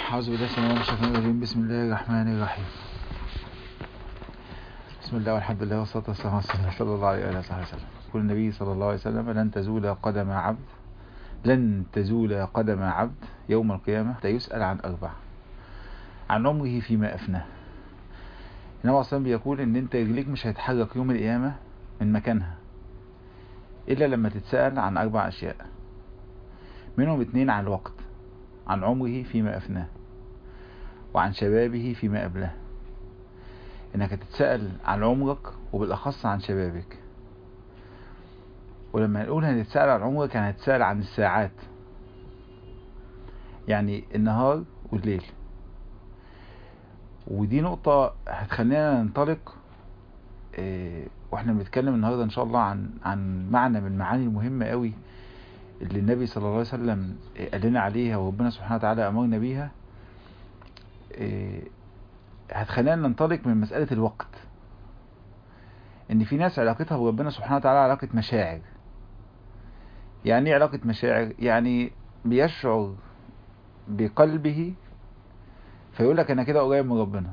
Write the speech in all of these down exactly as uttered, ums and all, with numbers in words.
أعوذ بالله السميع العليم من الشيطان الرجيم. بسم الله الرحمن الرحيم. بسم الله والحمد لله والصلاة والسلام على رسول الله صلى الله عليه وآله وسلم. يقول النبي صلى الله عليه وسلم: لن تزول قدم عبد لن تزول قدم عبد يوم القيامة حتى يسأل عن أربع: عن عمره فيما أفناه. النبي أصلا بيقول إن أنت رجليك مش هيتحرك يوم القيامة من مكانها إلا لما تتسأل عن أربع أشياء، منهم اتنين عن الوقت، عن عمره فيما أفناه، وعن شبابه فيما أبلاه. إنك تتسأل عن عمرك وبالأخص عن شبابك. ولما نقول هنتسأل عن عمرك يعني هنتسأل عن الساعات، يعني النهار والليل. ودي نقطة هتخلينا ننطلق إيه واحنا بنتكلم النهاردة ان شاء الله عن عن معنى من المعاني المهمة قوي اللي النبي صلى الله عليه وسلم قال لنا عليها وربنا سبحانه وتعالى امرنا بيها. إيه هتخلينا ننطلق من مسألة الوقت، ان في ناس علاقتها بربنا سبحانه وتعالى علاقة مشاعر. يعني ايه علاقة مشاعر؟ يعني بيشعر بقلبه فيقول لك انا كده قريب من ربنا.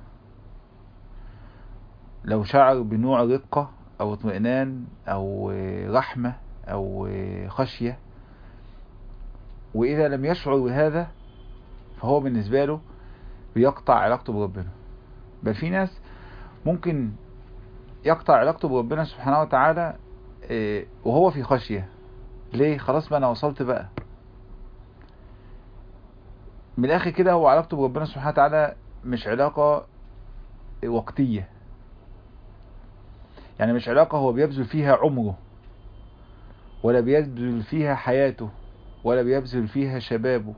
لو شعر بنوع رقة او اطمئنان او رحمة او خشية، واذا لم يشعر بهذا فهو بالنسبة له بيقطع علاقته بربنا. بل في ناس ممكن يقطع علاقته بربنا سبحانه وتعالى وهو في خشية. ليه؟ خلاص بقى انا وصلت بقى. من الاخر كده هو علاقته بربنا سبحانه وتعالى مش علاقة وقتية، يعني مش علاقة هو بيبذل فيها عمره ولا بيبذل فيها حياته ولا بيبذل فيها شبابه.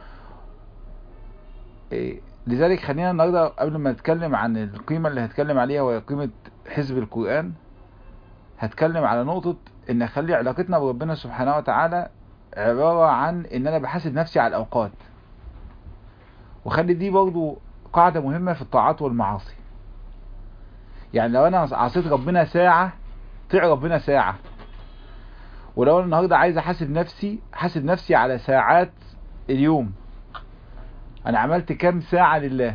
لذلك خلينا النهاردة قبل ما نتكلم عن القيمة اللي هتكلم عليها وهي قيمة حزب القرآن، هتكلم على نقطة ان نخلي علاقتنا بربنا سبحانه وتعالى عبارة عن ان انا بحاسب نفسي على الاوقات. وخلي دي برضو قاعدة مهمة في الطاعات والمعاصي. يعني لو انا عصيت ربنا ساعة طيع ربنا ساعة، ولو انا النهاردة عايز احاسب نفسي حاسب نفسي على ساعات اليوم. انا عملت كام ساعة لله؟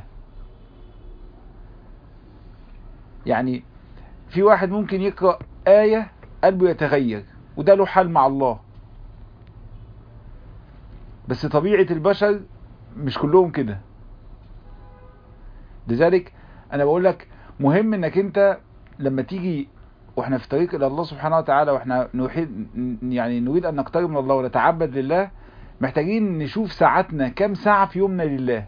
يعني في واحد ممكن يقرأ آية قلبه يتغير وده له حال مع الله، بس طبيعة البشر مش كلهم كده. لذلك انا بقول لك مهم انك انت لما تيجي واحنا في طريق الى الله سبحانه وتعالى واحنا نوحيد يعني نريد ان نقترب من الله ونتعبد لله، محتاجين نشوف ساعتنا كام ساعة في يومنا لله،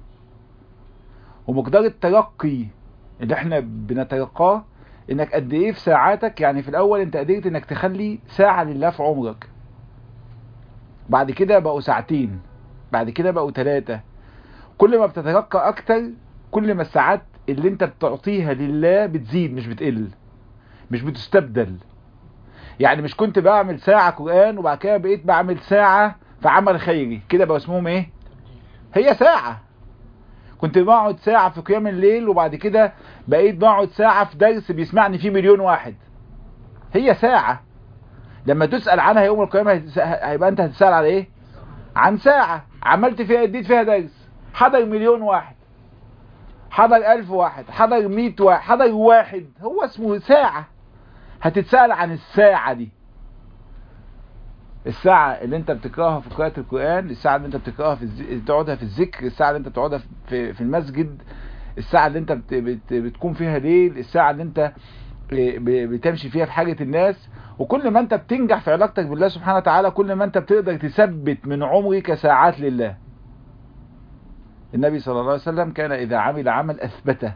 ومقدار الترقي اللي احنا بنترقاه انك قد ايه في ساعاتك. يعني في الاول انت قدرت انك تخلي ساعة لله في عمرك، بعد كده بقوا ساعتين، بعد كده بقوا ثلاثة. كل ما بتترقى اكتر كل ما الساعات اللي انت بتعطيها لله بتزيد مش بتقل، مش بتستبدل. يعني مش كنت بعمل ساعة قرآن وبعد كده بقيت بعمل ساعة في عمل خيري، كده بقى اسمهم ايه؟ هي ساعة. كنت بقعد ساعة في قيام الليل وبعد كده بقيت بقعد ساعة في درس بيسمعني فيه مليون واحد، هي ساعة. لما تسأل عنها يوم القيامة هيبقى انت هتسأل على ايه؟ عن ساعة عملت فيها اديت فيها درس، حضر مليون واحد، حضر الف واحد، حضر مية واحد، حضر واحد، هو اسمه ساعة. هتتسأل عن الساعة دي، الساعة اللي انت بتقراها في قراءة القرآن، الساعة اللي انت بتقراها في الز... تقعدها في الذكر، الساعة اللي انت بتقعدها في في المسجد، الساعة اللي انت بت... بت... بتكون فيها ليل، الساعة اللي انت بتمشي فيها في حاجة الناس. وكل ما انت بتنجح في علاقتك بالله سبحانه وتعالى كل ما انت بتقدر تثبت من عمرك ساعات لله. النبي صلى الله عليه وسلم كان اذا عمل عمل اثبته.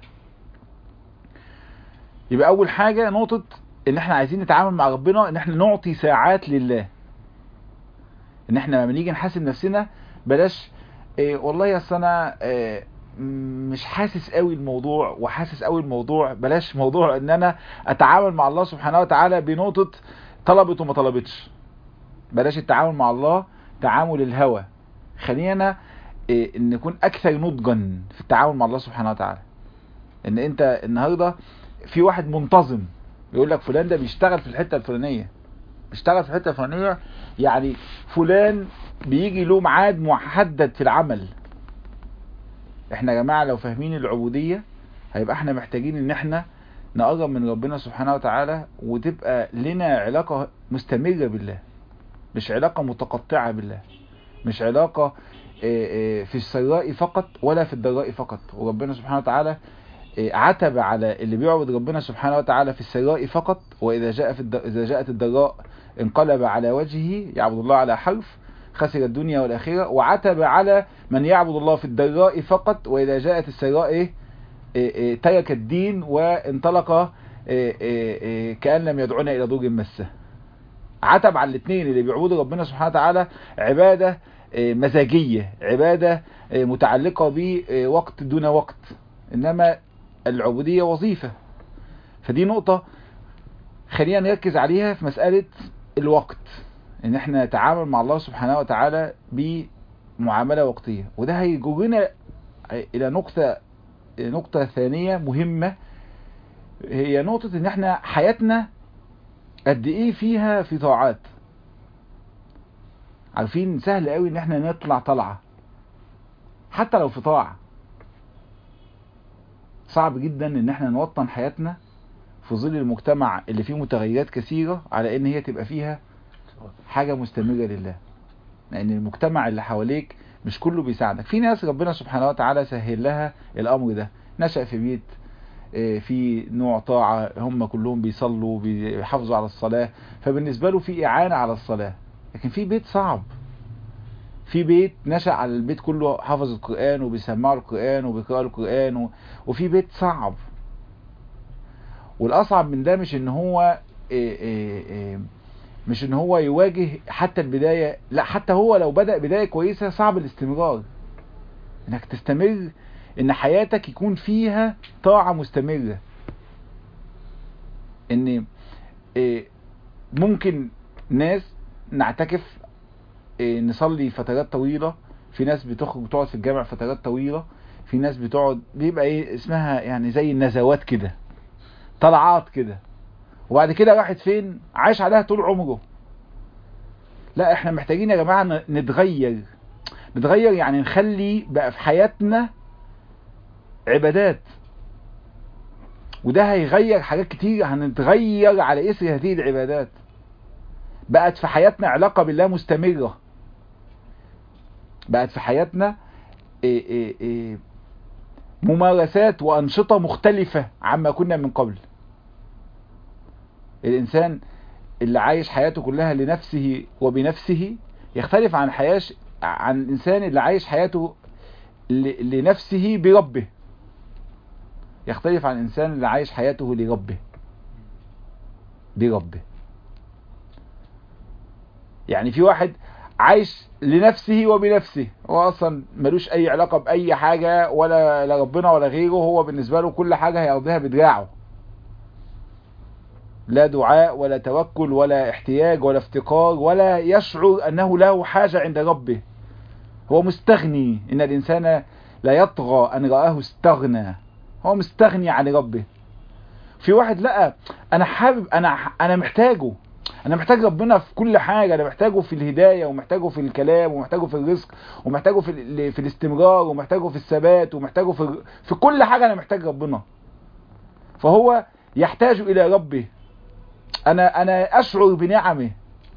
يبقى اول حاجة نقطة ان احنا عايزين نتعامل مع ربنا ان احنا نعطي ساعات لله. ان احنا لما نيجي نحاسب نفسنا بلاش إيه والله اصل انا إيه مش حاسس قوي الموضوع وحاسس قوي الموضوع. بلاش موضوع ان انا اتعامل مع الله سبحانه وتعالى بنقطة طلبت وما طلبتش. بلاش التعامل مع الله تعامل الهوى. خلينا إيه نكون اكثر نضجا في التعامل مع الله سبحانه وتعالى. ان انت النهاردة في واحد منتظم يقول لك فلان ده بيشتغل في الحتة الفلانية، بيشتغل في الحتة الفلانية، يعني فلان بيجي له ميعاد محدد في العمل. احنا يا جماعة لو فاهمين العبودية هيبقى احنا محتاجين ان احنا نقرب من ربنا سبحانه وتعالى، وتبقى لنا علاقة مستمرة بالله، مش علاقة متقطعة بالله، مش علاقة في السراء فقط ولا في الضراء فقط. وربنا سبحانه وتعالى عتب على اللي بيعبد ربنا سبحانه وتعالى في السراء فقط، وإذا جاء في الد... إذا جاءت الضراء انقلب على وجهه يعبد الله على حرف خسر الدنيا والآخرة. وعتب على من يعبد الله في الضراء فقط، وإذا جاءت السراء إيه؟ إيه إيه ترك الدين وانطلق إيه إيه كأن لم يدعونا إلى ضر مسه. عتب على الاثنين، اللي بيعبدوا ربنا سبحانه وتعالى عبادة مزاجية، عبادة متعلقة بوقت دون وقت، إنما العبودية وظيفة. فدي نقطة خلينا نركز عليها في مسألة الوقت، إن احنا نتعامل مع الله سبحانه وتعالى بمعاملة وقتية. وده هيجرنا إلى نقطة نقطة ثانية مهمة، هي نقطة إن احنا حياتنا قد إيه فيها في طاعات. عارفين سهل قوي إن احنا نطلع طلعة حتى لو في طاعة، صعب جدا ان احنا نوطن حياتنا في ظل المجتمع اللي فيه متغيرات كثيرة على ان هي تبقى فيها حاجة مستمرة لله. لان المجتمع اللي حواليك مش كله بيساعدك. في ناس ربنا سبحانه وتعالى سهل لها الامر ده، نشأ في بيت في نوع طاعة، هم كلهم بيصلوا بيحافظوا على الصلاة، فبالنسبة له في اعانة على الصلاة. لكن في بيت صعب، في بيت نشأ على البيت كله حافظ القرآن وبيسمعوا القرآن وبيقرأوا القرآن و... وفي بيت صعب. والأصعب من ده مش ان هو إيه إيه إيه مش ان هو يواجه حتى البداية، لا، حتى هو لو بدأ بداية كويسة صعب الاستمرار، انك تستمر، ان حياتك يكون فيها طاعة مستمرة. ان إيه ممكن ناس نعتكف نصلي فترات طويلة، في ناس بتخرج بتقعد في الجامع فترات طويلة، في ناس بتقعد بيبقى ايه اسمها يعني زي النزوات كده، طلعات كده، وبعد كده راحت فين؟ عايش عليها طول عمره. لا، احنا محتاجين يا جماعة نتغير نتغير يعني نخلي بقى في حياتنا عبادات، وده هيغير حاجات كتير، هنتغير على اثر هذه العبادات. بقت في حياتنا علاقة بالله مستمرة، بقت في حياتنا إيه إيه إيه ممارسات وأنشطة مختلفة عما كنا من قبل. الإنسان اللي عايش حياته كلها لنفسه وبنفسه يختلف عن حياش عن الإنسان اللي عايش حياته لنفسه بربه، يختلف عن الإنسان اللي عايش حياته لربه بربه. يعني في واحد عايش لنفسه وبنفسه، هو اصلا ملوش اي علاقة باي حاجة، ولا لربنا ولا غيره، هو بالنسبة له كل حاجة هيقضيها بدراعه، لا دعاء ولا توكل ولا احتياج ولا افتقار، ولا يشعر انه له حاجة عند ربه. هو مستغني، ان الانسان لا يطغى ان رآه استغنى، هو مستغني عن ربه. في واحد لا، انا حابب، انا انا محتاجه، انا محتاج ربنا في كل حاجة، انا محتاجه في الهداية، ومحتاجه في الكلام، ومحتاجه في الرزق، ومحتاجه في في الاستمرار، ومحتاجه في الثبات، ومحتاجه في في كل حاجة انا محتاج ربنا. فهو يحتاج الى ربه. انا انا اشعر بنعمه.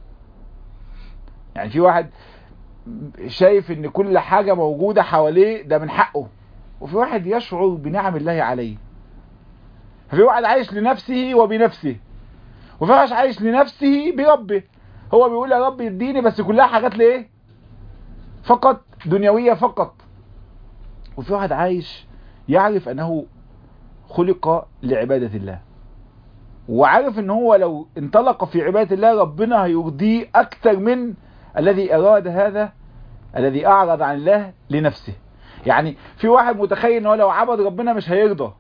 يعني في واحد شايف ان كل حاجة موجودة حواليه ده من حقه، وفي واحد يشعر بنعم الله عليه. ففي واحد عايش لنفسه وبنفسه، وفي واحد عايش لنفسه بربه. هو بيقول يا رب يديني، بس كلها حاجات ليه؟ فقط دنيوية فقط. وفي واحد عايش يعرف انه خلق لعبادة الله، وعارف ان هو لو انطلق في عبادة الله ربنا هيرضيه اكثر من الذي اراد هذا الذي اعرض عن الله لنفسه. يعني في واحد متخيل انه لو عبد ربنا مش هيرضى.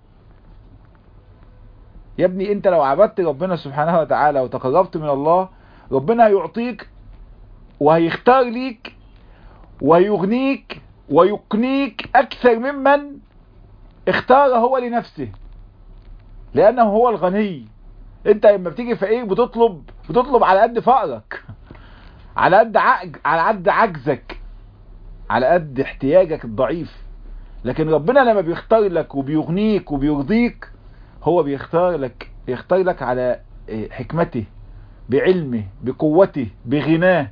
يا ابني انت لو عبدت ربنا سبحانه وتعالى وتقربت من الله، ربنا هيعطيك وهيختار ليك ويغنيك ويقنيك اكثر ممن اختار هو لنفسه، لانه هو الغني. انت لما بتيجي فقير بتطلب بتطلب على قد فقرك، على قد عج... على قد عجزك، على قد احتياجك الضعيف. لكن ربنا لما بيختار لك وبيغنيك وبيرضيك هو بيختار لك يختار لك على حكمته، بعلمه، بقوته، بغناه.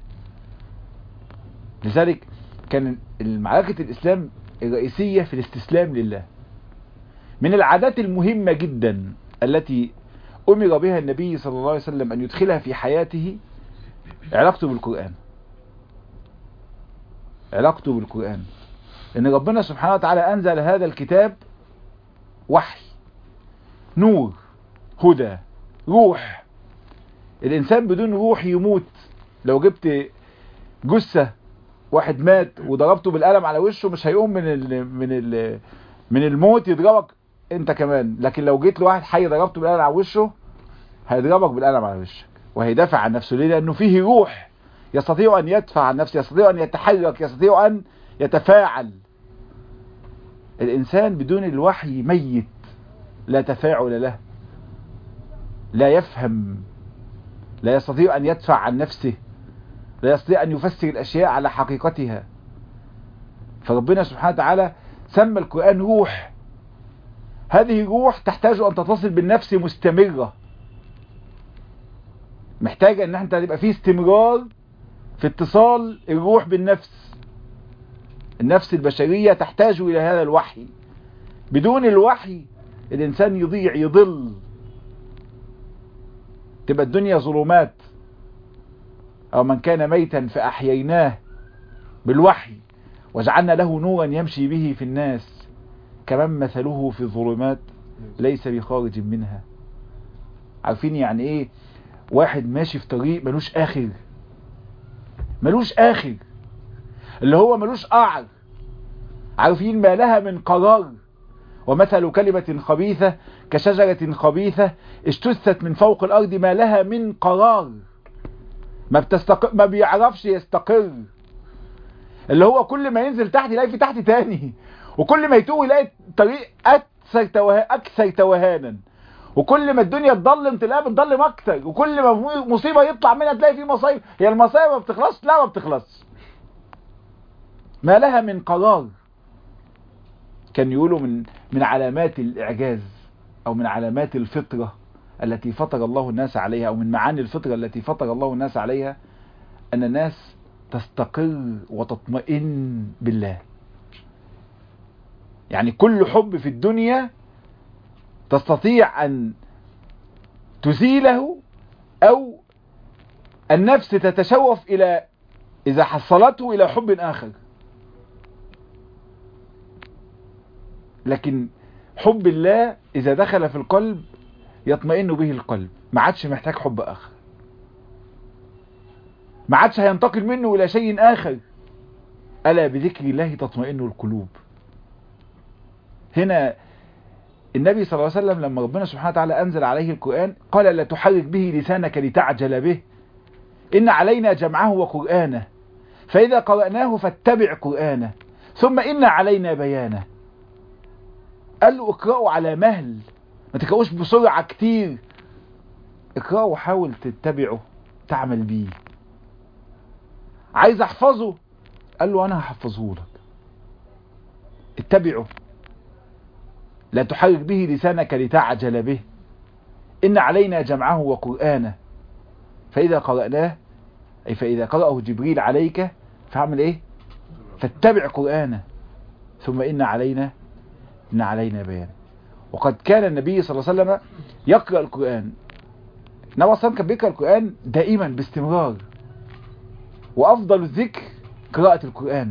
لذلك كان معركة الإسلام الرئيسية في الاستسلام لله. من العادات المهمة جدا التي أمر بها النبي صلى الله عليه وسلم أن يدخلها في حياته علاقته بالقرآن. علاقته بالقرآن إن ربنا سبحانه وتعالى أنزل هذا الكتاب وحي، نور، هدى، روح. الإنسان بدون روح يموت. لو جبت جثة واحد مات وضربته بالقلم على وشه مش هيقوم من ال من ال من الموت، يضربك انت كمان. لكن لو جيت لواحد حي ضربته بالقلم على وشه هيضربك بالقلم على وشك وهيدافع عن نفسه. ليه؟ لأنه فيه روح يستطيع أن يدفع عن نفسه، يستطيع أن يتحرك، يستطيع أن يتفاعل. الإنسان بدون الوحي ميت، لا تفاعل له، لا يفهم، لا يستطيع أن يدفع عن نفسه، لا يستطيع أن يفسر الأشياء على حقيقتها. فربنا سبحانه وتعالى سمى القرآن روح. هذه الروح تحتاج أن تتصل بالنفس مستمرة، محتاجة أن انت تبقى فيه استمرار في اتصال الروح بالنفس. النفس البشرية تحتاج إلى هذا الوحي. بدون الوحي الإنسان يضيع، يضل، تبقى الدنيا ظلمات. أو من كان ميتا فأحييناه بالوحي وجعلنا له نورا يمشي به في الناس كمن مثله في الظلمات ليس بخارج منها. عارفين يعني ايه واحد ماشي في طريق ملوش آخر؟ ملوش آخر، اللي هو ملوش قعر. عارفين ما لها من قرار. ومثل كلمة خبيثة كشجرة خبيثة اجتثت من فوق الأرض ما لها من قرار. ما بتستقر، ما بيعرفش يستقر. اللي هو كل ما ينزل تحت يلاقي في تحت تاني، وكل ما يتوه يلاقي طريق أكثر توه... أكثر توهانا، وكل ما الدنيا تضلم تلاقيها بتضلم أكثر، وكل ما مصيبة يطلع منها تلاقي فيه مصايب. هي المصايب ما بتخلص؟ لا، ما بتخلص. ما لها من قرار. كان يقولوا من من علامات الإعجاز أو من علامات الفطرة التي فطر الله الناس عليها، أو من معاني الفطرة التي فطر الله الناس عليها، أن الناس تستقر وتطمئن بالله. يعني كل حب في الدنيا تستطيع أن تزيله، أو النفس تتشوف إلى إذا حصلته إلى حب آخر. لكن حب الله إذا دخل في القلب يطمئن به القلب، ما عادش محتاج حب آخر، ما عادش هينتقل منه إلى شيء آخر. ألا بذكر الله تطمئن القلوب. هنا النبي صلى الله عليه وسلم لما ربنا سبحانه وتعالى أنزل عليه القرآن قال لا تحرك به لسانك لتعجل به إن علينا جمعه وقرآنه فإذا قرأناه فاتبع قرآنه ثم إن علينا بيانه. قال له اقرأوا على مهل، ما تقرأوش بسرعة كتير، اقرأوا وحاول تتبعه تعمل بيه. عايز احفظه، قال له انا هحفظه لك، اتبعه. لا تحرك به لسانك لتعجل به إن علينا جمعه وقرآنه فإذا قرأناه أي فإذا قرأه جبريل عليك فاعمل إيه؟ فاتبع قرآنه ثم إن علينا إن علينا بيان. وقد كان النبي صلى الله عليه وسلم يقرأ القرآن. النبي صلى كان بيقرأ القرآن دائما باستمرار، وأفضل الذكر قراءة القرآن.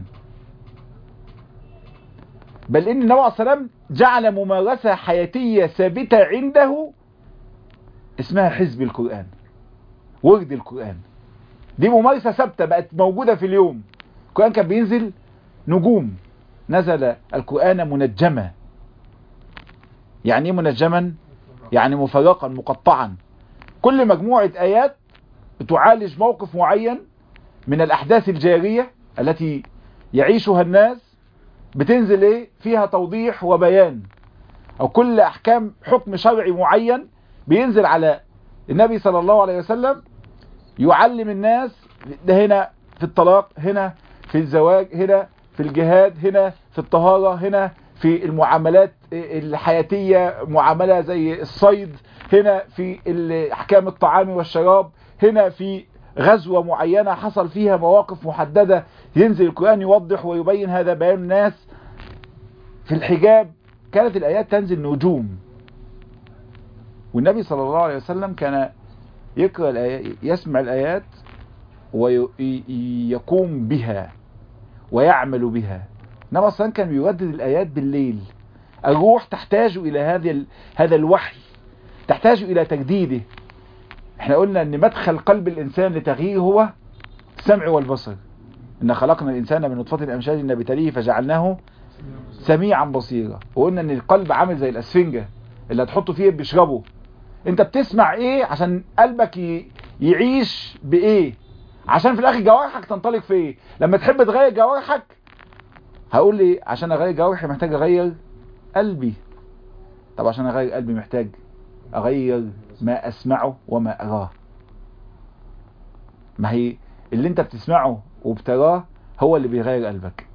بل إن النبي صلى الله عليه وسلم جعل ممارسة حياتية ثابتة عنده اسمها حزب القرآن، ورد القرآن. دي ممارسة ثابتة بقت موجودة في اليوم. القرآن كان بينزل نجوم، نزل القرآن منجما. يعني ايه منجما؟ يعني مفرقا مقطعا. كل مجموعة آيات بتعالج موقف معين من الأحداث الجارية التي يعيشها الناس، بتنزل ايه فيها توضيح وبيان. او كل احكام حكم شرعي معين بينزل على النبي صلى الله عليه وسلم يعلم الناس ده، هنا في الطلاق، هنا في الزواج، هنا في الجهاد، هنا في الطهارة، هنا في المعاملات الحياتية، معاملة زي الصيد، هنا في احكام الطعام والشراب، هنا في غزوة معينة حصل فيها مواقف محددة ينزل القرآن يوضح ويبين هذا بيان الناس. في الحجاب كانت الآيات تنزل نجوم، والنبي صلى الله عليه وسلم كان يقرأ الآيات، يسمع الآيات ويقوم بها ويعمل بها. النبي أصلا كان بيردد الآيات بالليل. الروح تحتاج إلى هذا هذا الوحي، تحتاج إلى تجديده. احنا قلنا ان مدخل قلب الإنسان لتغييره هو السمع والبصر. إن خلقنا الإنسان من نطفة أمشاج نبتليه فجعلناه سميعا بصيرا. وقلنا ان القلب عامل زي الأسفنجة اللي هتحطه فيه بيشربه. انت بتسمع ايه عشان قلبك يعيش بايه، عشان في الاخر جوارحك تنطلق في ايه. لما تحب تغير جوارحك هقول لي عشان اغير جوارحي محتاج اغير قلبي. طب عشان اغير قلبي محتاج اغير ما اسمعه وما اراه. ما هي اللي انت بتسمعه وبتراه هو اللي بيغير قلبك.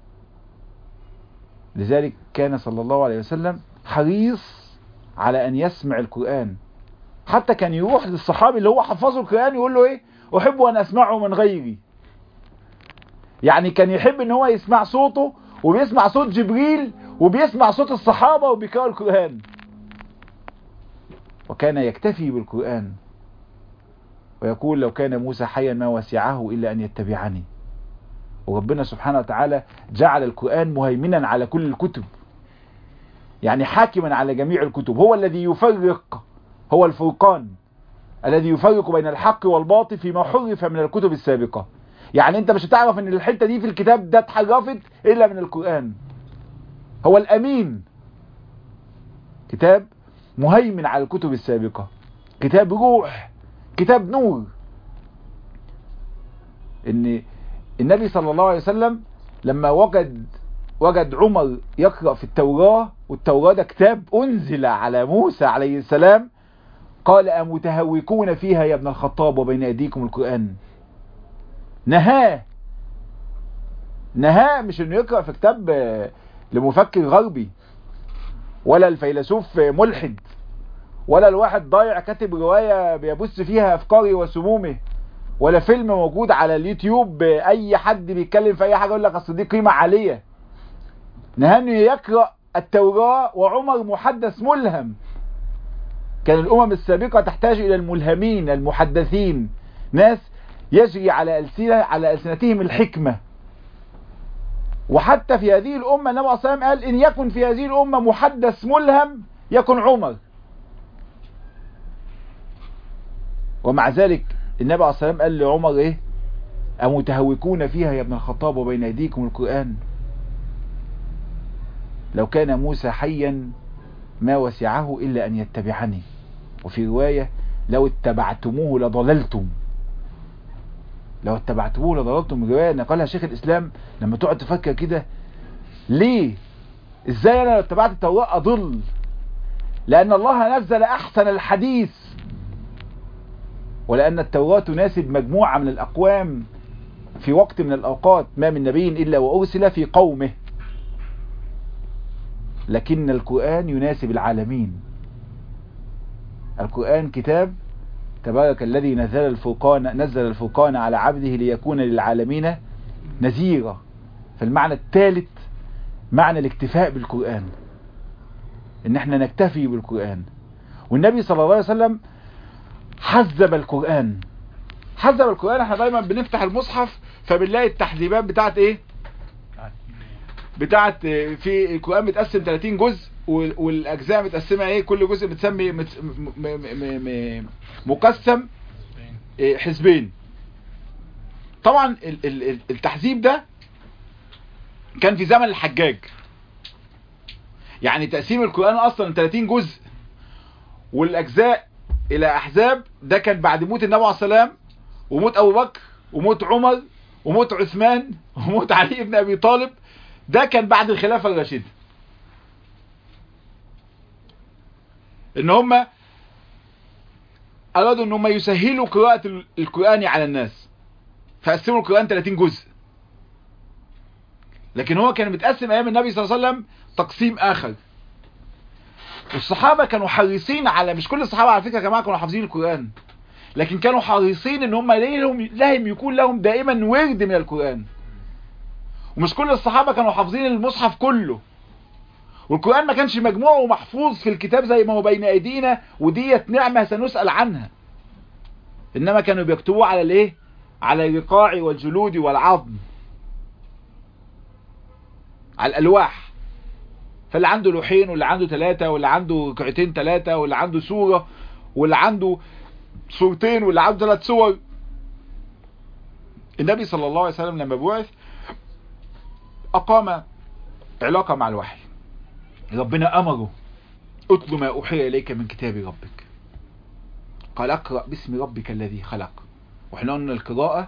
لذلك كان صلى الله عليه وسلم حريص على ان يسمع القرآن. حتى كان يروح للصحابي اللي هو حفظه القرآن يقول له ايه، احب ان اسمعه من غيري. يعني كان يحب ان هو يسمع صوته، وبيسمع صوت جبريل وبيسمع صوت الصحابة وبيقرأوا القرآن. وكان يكتفي بالقرآن ويقول لو كان موسى حيا ما وسعه إلا أن يتبعني. وربنا سبحانه وتعالى جعل القرآن مهيمنا على كل الكتب، يعني حاكما على جميع الكتب. هو الذي يفرق، هو الفرقان الذي يفرق بين الحق والباطل فيما حرف من الكتب السابقة. يعني انت مش هتعرف ان الحتة دي في الكتاب ده اتحرفت الا من القرآن. هو الامين، كتاب مهيمن على الكتب السابقة، كتاب روح، كتاب نور. ان النبي صلى الله عليه وسلم لما وجد وجد عمر يقرأ في التوراة، والتوراة ده كتاب انزل على موسى عليه السلام، قال أمتهوكون فيها يا ابن الخطاب وبين أيديكم القرآن. نهاه نهاه مش انه يقرأ في كتاب لمفكر غربي، ولا الفيلسوف ملحد، ولا الواحد ضايع كاتب رواية بيبث فيها أفكاره وسمومه، ولا فيلم موجود على اليوتيوب أي حد بيتكلم في أي حاجة يقول لك أصل دي قيمة عالية. نهاه انه يقرأ التوراة، وعمر محدث ملهم. كان الأمم السابقة تحتاج إلى الملهمين المحدثين، ناس يجري على ألسنة على ألسنتهم الحكمة. وحتى في هذه الأمة النبي صلى الله عليه وسلم قال إن يكن في هذه الأمة محدث ملهم يكن عمر. ومع ذلك النبي عليه الصلاة والسلام قال لعمر إيه، أمتهوكون فيها يا ابن الخطاب وبين أيديكم القرآن. لو كان موسى حيا ما وسعه إلا أن يتبعني. وفي رواية لو اتبعتموه لضللتم، لو اتبعتموه لضللتم. رواية نقلها شيخ الإسلام. لما تقعد تفكر كده، ليه ازاي انا لو اتبعت التوراة اضل؟ لأن الله نزل أحسن الحديث، ولأن التوراة تناسب مجموعة من الأقوام في وقت من الأوقات. ما من نبي إلا وأرسل في قومه، لكن القرآن يناسب العالمين. القرآن كتاب تبارك الذي نزل الفرقان نزل الفرقان على عبده ليكون للعالمين نذيرا. فالمعنى الثالث معنى الاكتفاء بالقرآن، ان احنا نكتفي بالقرآن. والنبي صلى الله عليه وسلم حذب القرآن. حذب القرآن، احنا دايما بنفتح المصحف فبنلاقي التحذيبات بتاعت ايه، بتاعت في القرآن متقسم ثلاثين جزء، والاجزاء متقسمه ايه، كل جزء بتسمي مت... م... م... م... مقسم حزبين. طبعا التحذيب ده كان في زمن الحجاج. يعني تقسيم القرآن اصلا ثلاثين جزء والاجزاء الى احزاب، ده كان بعد موت النبي عليه السلام وموت ابو بكر وموت عمر وموت عثمان وموت علي بن ابي طالب. ده كان بعد الخلافة الراشدة، ان هم ارادوا ان هم يسهلوا قراءة القرآن على الناس، فقسموا القرآن ثلاثين جزء. لكن هو كان متقسم ايام النبي صلى الله عليه وسلم تقسيم آخر. والصحابة كانوا حريصين على، مش كل الصحابة على فكرة يا جماعة كانوا حافظين القرآن، لكن كانوا حريصين ان هم لهم لهم يكون لهم دائما ورد من القرآن. ومش كل الصحابة كانوا حافظين المصحف كله، والقرآن ما كانش مجموع ومحفوظ في الكتاب زي ما هو بين ايدينا، وديت نعمة سنسأل عنها. انما كانوا بيكتبوا على الايه؟ على الرقاع والجلود والعظم، على الالواح. فاللي عنده لوحين، واللي عنده ثلاثة، واللي عنده ركعتين ثلاثة، واللي عنده سورة، واللي عنده صورتين، واللي عنده ثلاث صور. النبي صلى الله عليه وسلم لما بعث أقام علاقة مع الوحي. ربنا أمره اتل ما أوحي إليك من كتاب ربك، قال اقرأ باسم ربك الذي خلق. وإحنا قلنا القراءة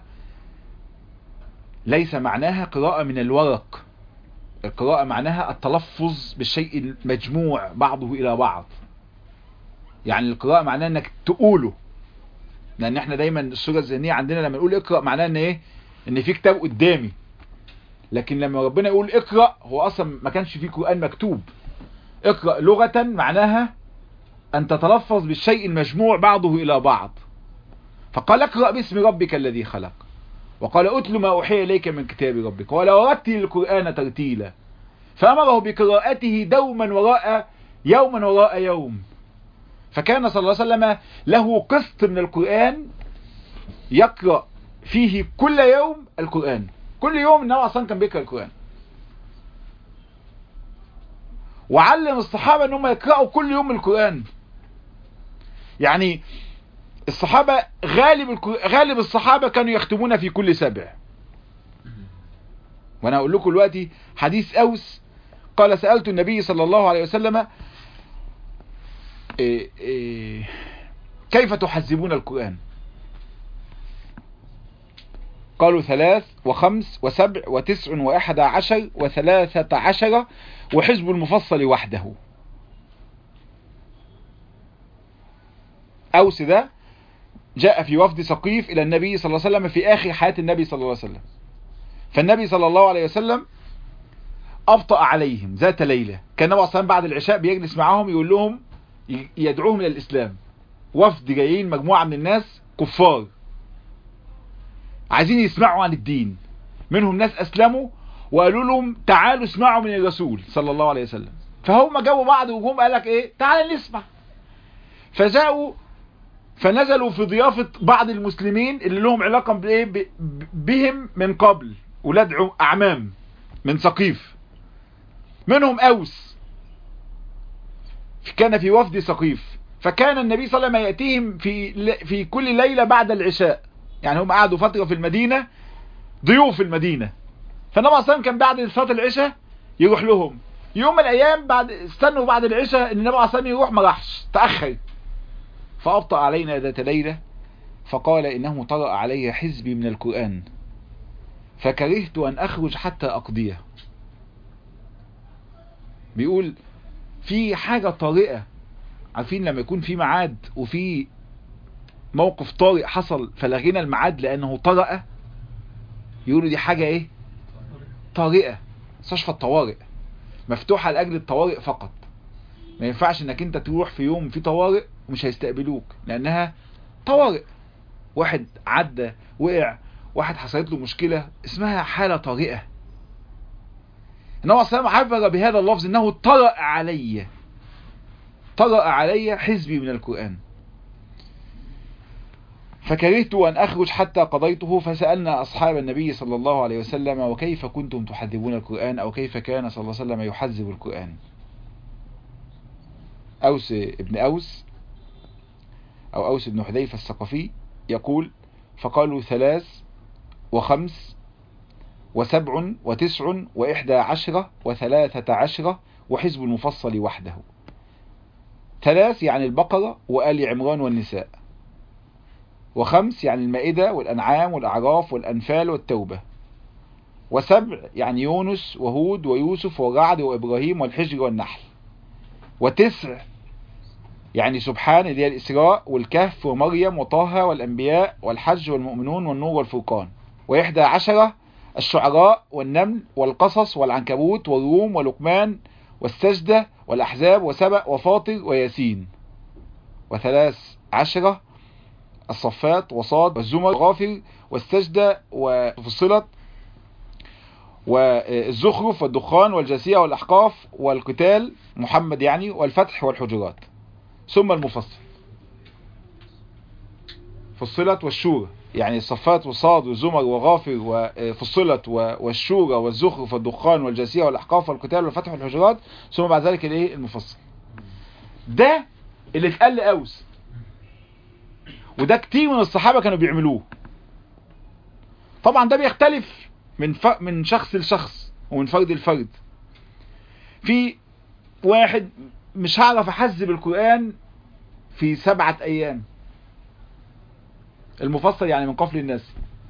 ليس معناها قراءة من الورق، القراءة معناها التلفظ بالشيء المجموع بعضه إلى بعض. يعني القراءة معناها انك تقوله، لان احنا دايما الصورة الذهنية عندنا لما نقول اقرأ معناها ان ايه؟ ان في كتاب قدامي. لكن لما ربنا يقول اقرأ، هو اصلا ما كانش فيه قرآن مكتوب. اقرأ لغة معناها ان تتلفظ بالشيء المجموع بعضه الى بعض. فقال اقرأ باسم ربك الذي خلق، وقال اتل ما اوحي اليك من كتاب ربك، ولو رتل القرآن ترتيلا. فامره بقراءته دوما وراء يوما وراء يوم. فكان صلى الله عليه وسلم له قسط من القرآن يقرأ فيه كل يوم القرآن. كل يوم النبي اصلا كان بيقرأ القرآن. وعلم الصحابة انهم يقرأوا كل يوم القرآن. يعني الصحابة غالب غالب الصحابة كانوا يختمون في كل سبع. وانا اقول لكم دلوقتي حديث اوس قال سألت النبي صلى الله عليه وسلم إيه إيه كيف تحزبون القرآن؟ قالوا ثلاث وخمس وسبع وتسع وأحد عشر وثلاثة عشر وحزب المفصل وحده. أوس ده جاء في وفد سقيف إلى النبي صلى الله عليه وسلم في آخر حياة النبي صلى الله عليه وسلم. فالنبي صلى الله عليه وسلم أبطأ عليهم ذات ليلة. كان النبي صلى الله عليه وسلم بعد العشاء بيجلس معهم يقول لهم، يدعوهم إلى الإسلام. وفد جايين مجموعة من الناس كفار عايزين يسمعوا عن الدين، منهم ناس أسلموا وقالوا لهم تعالوا اسمعوا من الرسول صلى الله عليه وسلم. فهم جابوا بعض وجم قال لك ايه، تعال نسمع. فجاءوا فنزلوا في ضيافة بعض المسلمين اللي لهم علاقة بايه بهم من قبل، ولاد أعمام من سقيف، منهم أوس كان في وفد سقيف. فكان النبي صلى الله عليه وسلم يأتيهم في في كل ليلة بعد العشاء. يعني هم قعدوا فترة في المدينة ضيوف المدينة، فالنبي صلى الله عليه وسلم كان بعد صلاة العشاء يروح لهم. يوم من الأيام بعد استنوا بعد العشاء ان النبي صلى الله عليه وسلم يروح، ما راحش، تأخر. فأبطأ علينا ذات ليلة فقال إنه طرأ علي حزبي من القرآن فكرهت أن أخرج حتى أقضيه. بيقول في حاجة طارئة، عارفين لما يكون في ميعاد وفي موقف طارئ حصل فلغينا الميعاد لأنه طرأ، يقولوا دي حاجة ايه؟ طارئة. مستشفى الطوارئ مفتوحة لأجل الطوارئ فقط. ما ينفعش انك انت تروح في يوم في طوارئ ومش هيستقبلوك لأنها طوارئ. واحد عدى وقع، واحد حصلت له مشكلة، اسمها حالة طارئة. النبي صلى الله عليه وسلم عبر بهذا اللفظ انه طرأ علي، طرأ علي حزبي من القرآن فكرهت أن أخرج حتى قضيته. فسألنا أصحاب النبي صلى الله عليه وسلم وكيف كنتم تحذبون القرآن، أو كيف كان صلى الله عليه وسلم يحذب القرآن. أوس ابن أوس أو أوس بن حذيفة الثقفي يقول فقالوا ثلاث وخمس وسبع وتسع وإحدى عشرة وثلاثة عشرة وحزب المفصل وحده. ثلاث يعني البقرة وآل عمران والنساء، وخمس يعني المائدة والأنعام والأعراف والأنفال والتوبة، وسبع يعني يونس وهود ويوسف والرعد وإبراهيم والحجر والنحل، وتسع يعني سبحان اللي هي الإسراء والكهف ومريم وطه والأنبياء والحج والمؤمنون والنور والفرقان، وإحدى عشرة الشعراء والنمل والقصص والعنكبوت والروم ولقمان والسجدة والأحزاب وسبأ وفاطر وياسين، وثلاث عشرة الصفات وصاد والزمر وغافر والسجدة وفصلت والزخرف والدخان والجاثية والأحقاف والقتال محمد يعني والفتح والحجرات، ثم المفصل. فصلت والشورى يعني الصفات وصاد والزمر وغافر وفصلت والشورى والزخرف والدخان والجاثية والأحقاف والقتال والفتح والحجرات، ثم بعد ذلك الايه المفصل. ده اللي اتقال لأوس، وده كتير من الصحابة كانوا بيعملوه. طبعا ده بيختلف من ف... من شخص لشخص ومن فرد لفرد. في واحد مش هعرف احزب القرآن في سبعة ايام، المفصل يعني من قفل الناس.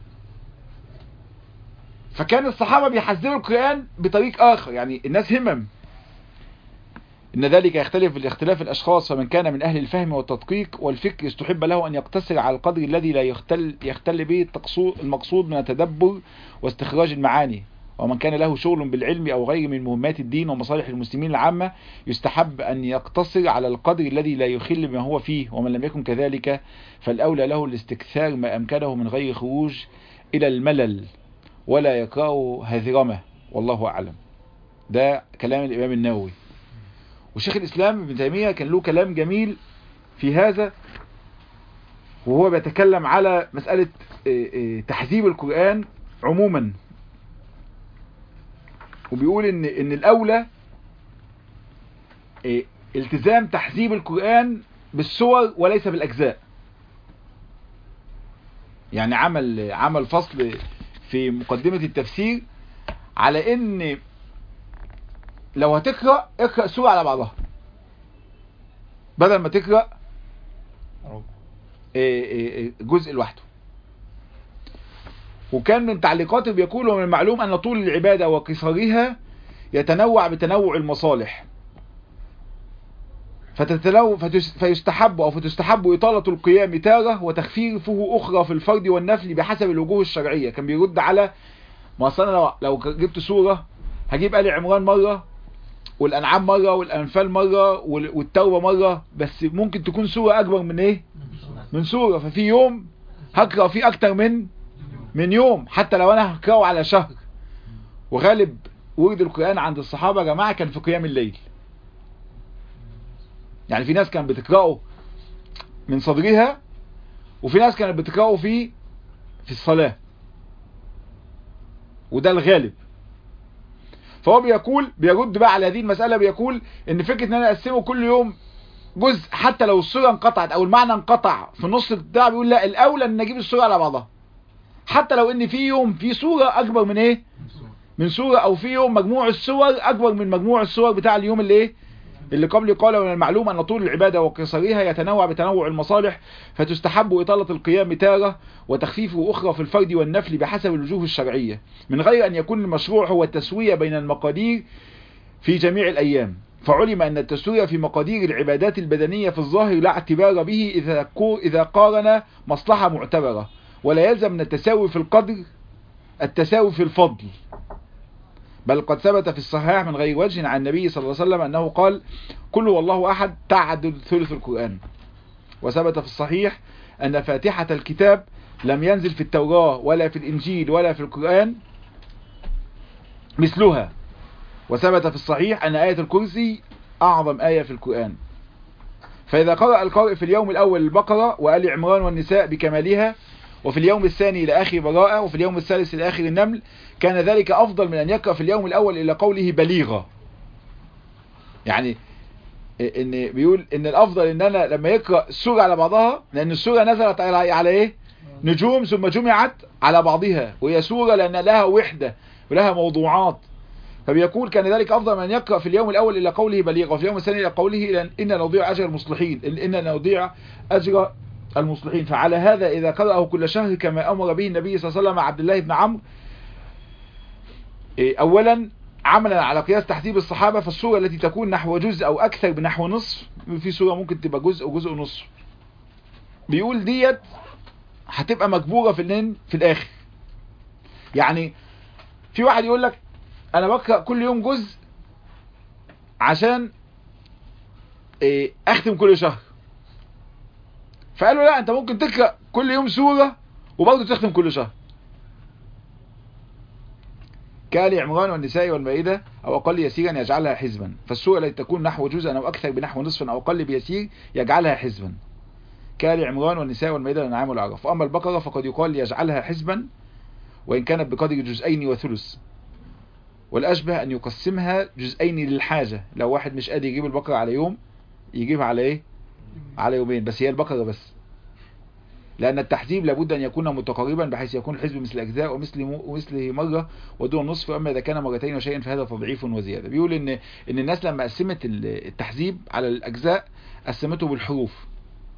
فكان الصحابة بيحزبوا القرآن بطريق اخر، يعني الناس همم. إن ذلك يختلف بالاختلاف الأشخاص، فمن كان من أهل الفهم والتدقيق والفكر استحب له أن يقتصر على القدر الذي لا يختل, يختل به المقصود من التدبر واستخراج المعاني، ومن كان له شغل بالعلم أو غير من مهمات الدين ومصالح المسلمين العامة يستحب أن يقتصر على القدر الذي لا يخل بما هو فيه، ومن لم يكن كذلك فالأولى له الاستكثار ما أمكنه من غير خروج إلى الملل ولا يقرأ هذرمة، والله أعلم. ده كلام الإمام النووي. وشيخ الإسلام ابن تيمية كان له كلام جميل في هذا، وهو بيتكلم على مسألة تحذيب القرآن عموما، وبيقول إن إن الأولى التزام تحذيب القرآن بالسور وليس بالأجزاء. يعني عمل عمل فصل في مقدمة التفسير على إن لو هتقرأ اقرأ سورة على بعضها بدل ما تقرأ جزء لوحده. وكان من تعليقاته بيقول: ومن المعلوم أن طول العبادة وقصرها يتنوع بتنوع المصالح، فتتنوع فيستحب أو فتستحب إطالة القيام تارة وتخفيفه أخرى في الفرد والنفل بحسب الوجوه الشرعية. كان بيرد على ما أصلا لو, لو جبت سورة هجيب آل عمران مرة والأنعام مرة والأنفال مرة والتوبة مرة، بس ممكن تكون سورة أكبر من إيه؟ من سورة. ففي يوم هقرأ فيه أكتر من من يوم، حتى لو أنا هقرأه على شهر. وغالب ورد القرآن عند الصحابة يا جماعة كان في قيام الليل. يعني في ناس كانت بتقرأه من صدرها، وفي ناس كانت بتقرأه في في الصلاة، وده الغالب. فهو بيقول بيرد بقى على هذه المسألة، بيقول ان فكرة ان انا اقسمه كل يوم جزء حتى لو السورة انقطعت او المعنى انقطع في النص بتاع، بيقول لا، الاولى ان نجيب السورة على بعضها، حتى لو ان في يوم في سورة اكبر من ايه من سورة، او في يوم مجموع السور اكبر من مجموع السور بتاع اليوم اللي ايه اللي قبل. قال: ومن المعلوم أن طول العبادة وقصرها يتنوع بتنوع المصالح، فتستحب إطالة القيام تارة وتخفيفه أخرى في الفرد والنفل بحسب الوجوه الشرعية، من غير أن يكون المشروع هو التسوية بين المقادير في جميع الأيام. فعلم أن التسوية في مقادير العبادات البدنية في الظاهر لا اعتبار به إذا إذا قارن مصلحة معتبرة، ولا يلزم من التساوي في القدر التساوي في الفضل، بل قد ثبت في الصحيح من غير وجه عن النبي صلى الله عليه وسلم أنه قال: كل والله أحد تعدل ثلث القرآن. وثبت في الصحيح أن فاتحة الكتاب لم ينزل في التوراة ولا في الإنجيل ولا في القرآن مثلها. وثبت في الصحيح أن آية الكرسي أعظم آية في القرآن. فإذا قرأ القارئ في اليوم الأول البقرة وآل عمران والنساء بكمالها، وفي اليوم الثاني إلى آخر براءة، وفي اليوم الثالث إلى آخر النمل، كان ذلك أفضل من أن يقرأ في اليوم الأول إلى قوله بليغة. يعني إن بيقول إن الأفضل إن أنا لما يقرأ السورة على بعضها، لأن السورة نزلت على على إيه؟ نجوم ثم جمعت على بعضها، وهي سورة لأن لها وحدة ولها موضوعات. فبيقول كان ذلك أفضل من أن يقرأ في اليوم الأول إلى قوله بليغة، وفي اليوم الثاني إلى قوله إن نضيع أجر المصلحين إن نضيع أجر المصلحين. فعلى هذا إذا قرأه كل شهر كما أمر به النبي صلى الله عليه وسلم عبد الله بن عمرو، أولا عملا على قياس تحذيب الصحابة، فالسورة التي تكون نحو جزء أو أكثر بنحو نصف، في سورة ممكن تبقى جزء أو جزء ونصف، بيقول ديت هتبقى مجبورة في في الآخر. يعني في واحد يقول لك أنا بقرأ كل يوم جزء عشان إيه اختم كل شهر. فقالوا لا، انت ممكن تقرأ كل يوم سورة وبرضه تختم كل شهر، كآل عمران والنساء والمائدة، أو أقل يسيرا يجعلها حزبا. فالسورة التي تكون نحو جزءا أو أكثر بنحو نصف أو أقل بيسير يجعلها حزبا، كآل عمران والنساء والمائدة والأنعام والأعراف. وأما البقرة فقد يقال يجعلها حزبا وإن كانت بقدر جزئين وثلث، والأشبه أن يقسمها جزئين للحاجة. لو واحد مش قادر يجيب البقرة على يوم يجيبها على إيه؟ على يومين بس، هي البقرة بس، لأن التحزيب لابد أن يكون متقاربا بحيث يكون الحزب مثل أجزاء ومثله ومثله مرة ودون نصف. أما إذا كان مرتين وشيئا فهذا تضعيف وزيادة. بيقول إن إن الناس لما قسمت التحزيب على الأجزاء قسمته بالحروف،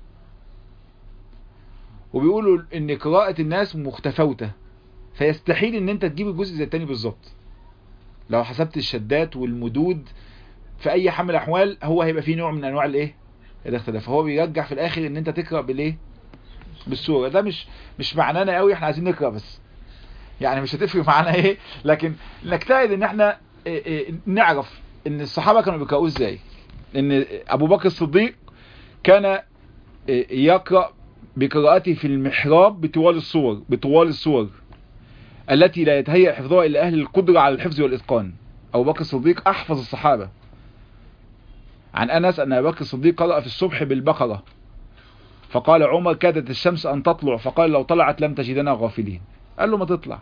وبيقولوا إن قراءة الناس مختفوتة، فيستحيل إن أنت تجيب الجزء زي التاني بالظبط. لو حسبت الشدات والمدود في أي حمل أحوال هو هيبقى فيه نوع من أنواع الإيه؟ الاختلاف. فهو بيرجح في الآخر إن أنت تقرأ بالإيه؟ بالسورة. ده مش مش معنانا قوي، احنا عايزين نقرأ بس، يعني مش هتفرق معانا ايه، لكن نجتهد ان احنا إيه إيه نعرف ان الصحابة كانوا بيقرأوا ازاي. ان ابو بكر الصديق كان إيه يقرأ بقراءته في المحراب بطوال الصور بطوال الصور التي لا يتهيأ حفظها الا اهل القدرة على الحفظ والاتقان. ابو بكر الصديق احفظ الصحابة. عن انس ان ابو بكر الصديق قرأ في الصبح بالبقرة، فقال عمر كادت الشمس أن تطلع، فقال لو طلعت لم تجدنا غافلين. قال له ما تطلع.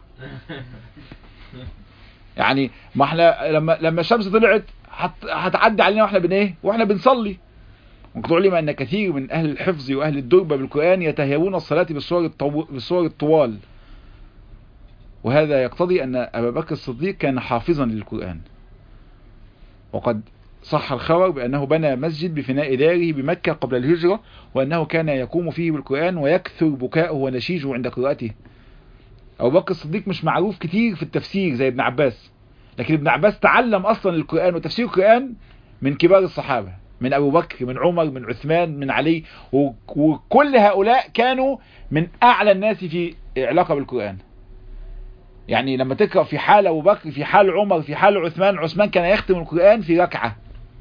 يعني ما احنا لما لما الشمس طلعت هتعدي علينا واحنا بن ايه واحنا بنصلي. وقد علم ان كثير من اهل الحفظ واهل الدربة بالقرآن يتهيبون الصلاة بالصور الطو... بالصور الطوال، وهذا يقتضي ان ابا بكر الصديق كان حافظا للقرآن. وقد صح الخبر بأنه بنى مسجد بفناء داره بمكة قبل الهجرة، وأنه كان يقوم فيه بالقرآن ويكثر بكاؤه ونشيجه عند قراءته. أبو بكر الصديق مش معروف كتير في التفسير زي ابن عباس، لكن ابن عباس تعلم أصلا القرآن وتفسير القرآن من كبار الصحابة، من أبو بكر، من عمر، من عثمان، من علي، وكل هؤلاء كانوا من أعلى الناس في علاقة بالقرآن. يعني لما تقرأ في حال أبو بكر، في حال عمر، في حال عثمان، عثمان كان يختم القرآن في ركعة.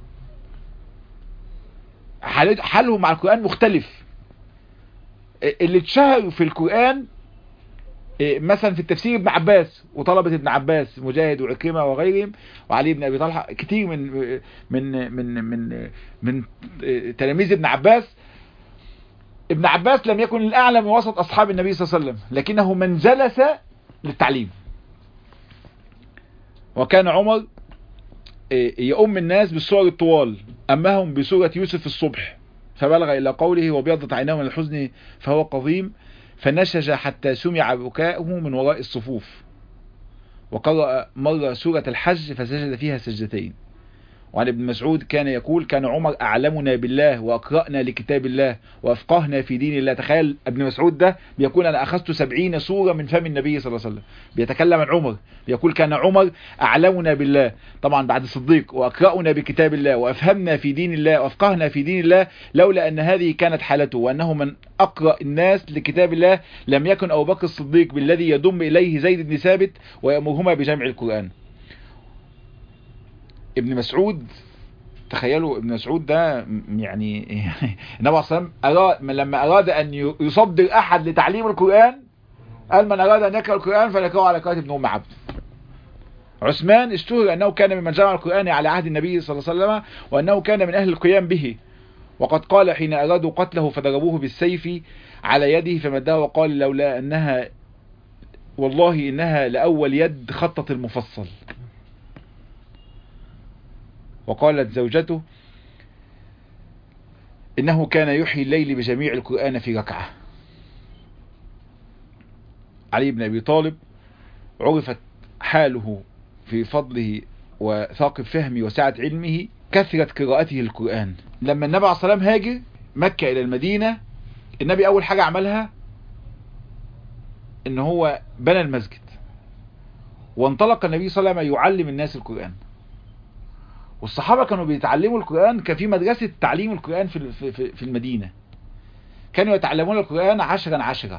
حالهم مع القرآن مختلف. اللي اتشهر في القرآن مثلا في التفسير ابن عباس وطلبة ابن عباس، مجاهد وعكرمة وغيرهم وعلي بن أبي طلحة، كتير من من من من من تلاميذ ابن عباس. ابن عباس لم يكن الأعلى من وسط أصحاب النبي صلى الله عليه وسلم، لكنه من جلس للتعليم. وكان عمر يؤم الناس بالسور الطوال، أمهم بسورة يوسف الصبح، فبلغ إلى قوله وبيضت عيناه من الحزن فهو قضيم، فنشج حتى سمع بكاؤه من وراء الصفوف. وقرأ مرة سورة الحج فسجد فيها سجدتين. وعن ابن مسعود كان يقول كان عمر أعلمنا بالله وأقرأنا لكتاب الله وأفقهنا في دين الله. تخيل ابن مسعود ده بيقول أنا أخذت سبعين سورة من فم النبي صلى الله عليه وسلم. بيتكلم عن عمر، بيقول كان عمر أعلمنا بالله، طبعا بعد الصديق، وأقرأنا بكتاب الله وأفهمنا في دين الله وأفقهنا في دين الله، لولا أن هذه كانت حالته وأنه من أقرأ الناس لكتاب الله لم يكن أبو بكر الصديق بالذي يضم إليه زيد بن ثابت ويأمرهما بجمع القرآن. ابن مسعود، تخيلوا ابن مسعود ده يعني النبي صلى الله عليه وسلم لما أراد أن يصدر أحد لتعليم القرآن قال من أراد أن يقرأ القرآن فليقرأه على قراءة ابن أم عبد. عثمان اشتهر أنه كان ممن جمع القرآن على عهد النبي صلى الله عليه وسلم، وأنه كان من أهل القيام به. وقد قال حين أرادوا قتله فضربوه بالسيف على يده فمدها وقال لولا أنها والله إنها لأول يد خطة المفصل. وقالت زوجته إنه كان يحيي الليل بجميع القرآن في ركعة. علي بن أبي طالب عرفت حاله في فضله وثاقب فهمه وسعة علمه كثرة قراءته القرآن. لما النبي عليه الصلاة والسلام هاجر مكة إلى المدينة، النبي أول حاجة عملها إن هو بنى المسجد، وانطلق النبي صلى الله عليه وسلم يعلم الناس القرآن. والصحابة كانوا بيتعلموا القرآن، كان في مدرسة تعليم القرآن في في في المدينة، كانوا يتعلمون القرآن عشرا عشرا،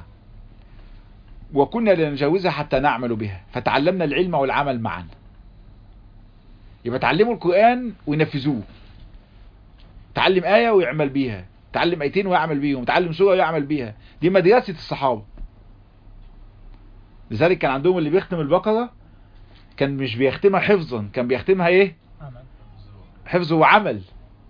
وكنا لنجاوزها حتى نعمل بها، فتعلمنا العلم والعمل معا. يبقى تعلموا القرآن وينفذوه. تعلم آية ويعمل بيها، تعلم آيتين ويعمل بيهم، تعلم سورة ويعمل بيها. دي مدرسة الصحابة. لذلك كان عندهم اللي بيختم البقرة كان مش بيختمها حفظا، كان بيختمها ايه؟ حفظ وعمل.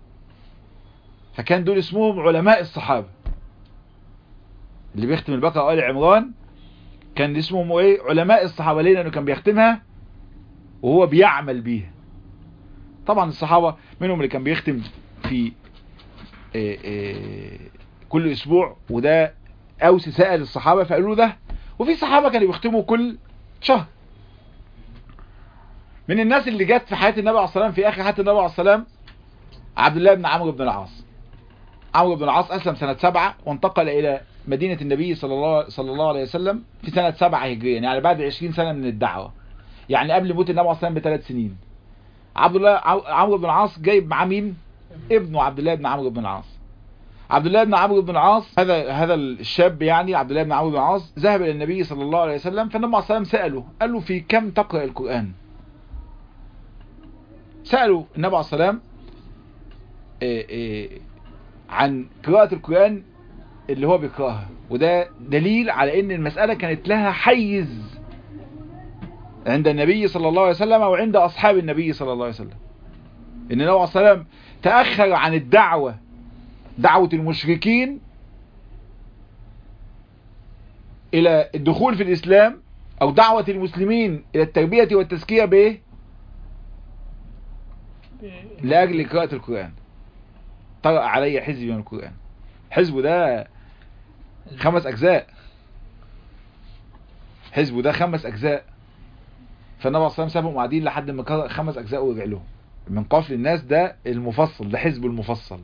فكان دول اسمهم علماء الصحابة. اللي بيختم البقرة آل عمران كان اسمهم ايه؟ علماء الصحابة. ليه؟ لانه كان بيختمها وهو بيعمل بيها. طبعا الصحابة منهم اللي كان بيختم في إيه إيه كل اسبوع، وده اوس سأل الصحابة فقالوا ده. وفي صحابة كانوا بيختموا كل شهر. من الناس اللي جت في حياة النبي عليه الصلاة والسلام في اخر حياة النبي عليه الصلاة والسلام عبد الله بن عمرو بن العاص. عمرو بن العاص اسلم سنة سبعة وانتقل الى مدينة النبي صلى الله صلى الله عليه وسلم في سنة سبعة هجريا، يعني بعد عشرين سنة من الدعوة، يعني قبل موت النبي عليه الصلاة والسلام بثلاث سنين. عبد الله عمرو بن العاص جايب مع مين؟ ابنه عبد الله بن عمرو بن العاص. عبد الله بن عمرو بن العاص هذا هذا الشاب يعني عبد الله بن عمرو بن العاص ذهب الى النبي صلى الله عليه وسلم، فالنبي عليه الصلاة والسلام سأله، قال له في كم تقرأ القرآن؟ سألوا النبي عليه الصلاة والسلام إيه إيه عن قراءة القرآن اللي هو بيقرأها، وده دليل على ان المسألة كانت لها حيز عند النبي صلى الله عليه وسلم وعند اصحاب النبي صلى الله عليه وسلم. ان النبي عليه الصلاة والسلام تأخر عن الدعوة، دعوة المشركين الى الدخول في الاسلام، او دعوة المسلمين الى التربية والتزكية بايه؟ لاجل قراءة القرآن. طرأ علي حزب من القرآن. حزبه ده خمس اجزاء، حزبه ده خمس اجزاء. فالنبي عليه الصلاة والسلام سابهم قاعدين لحد ما قرأ خمس اجزاء ورجع لهم. من قفل الناس ده المفصل، ده حزب المفصل.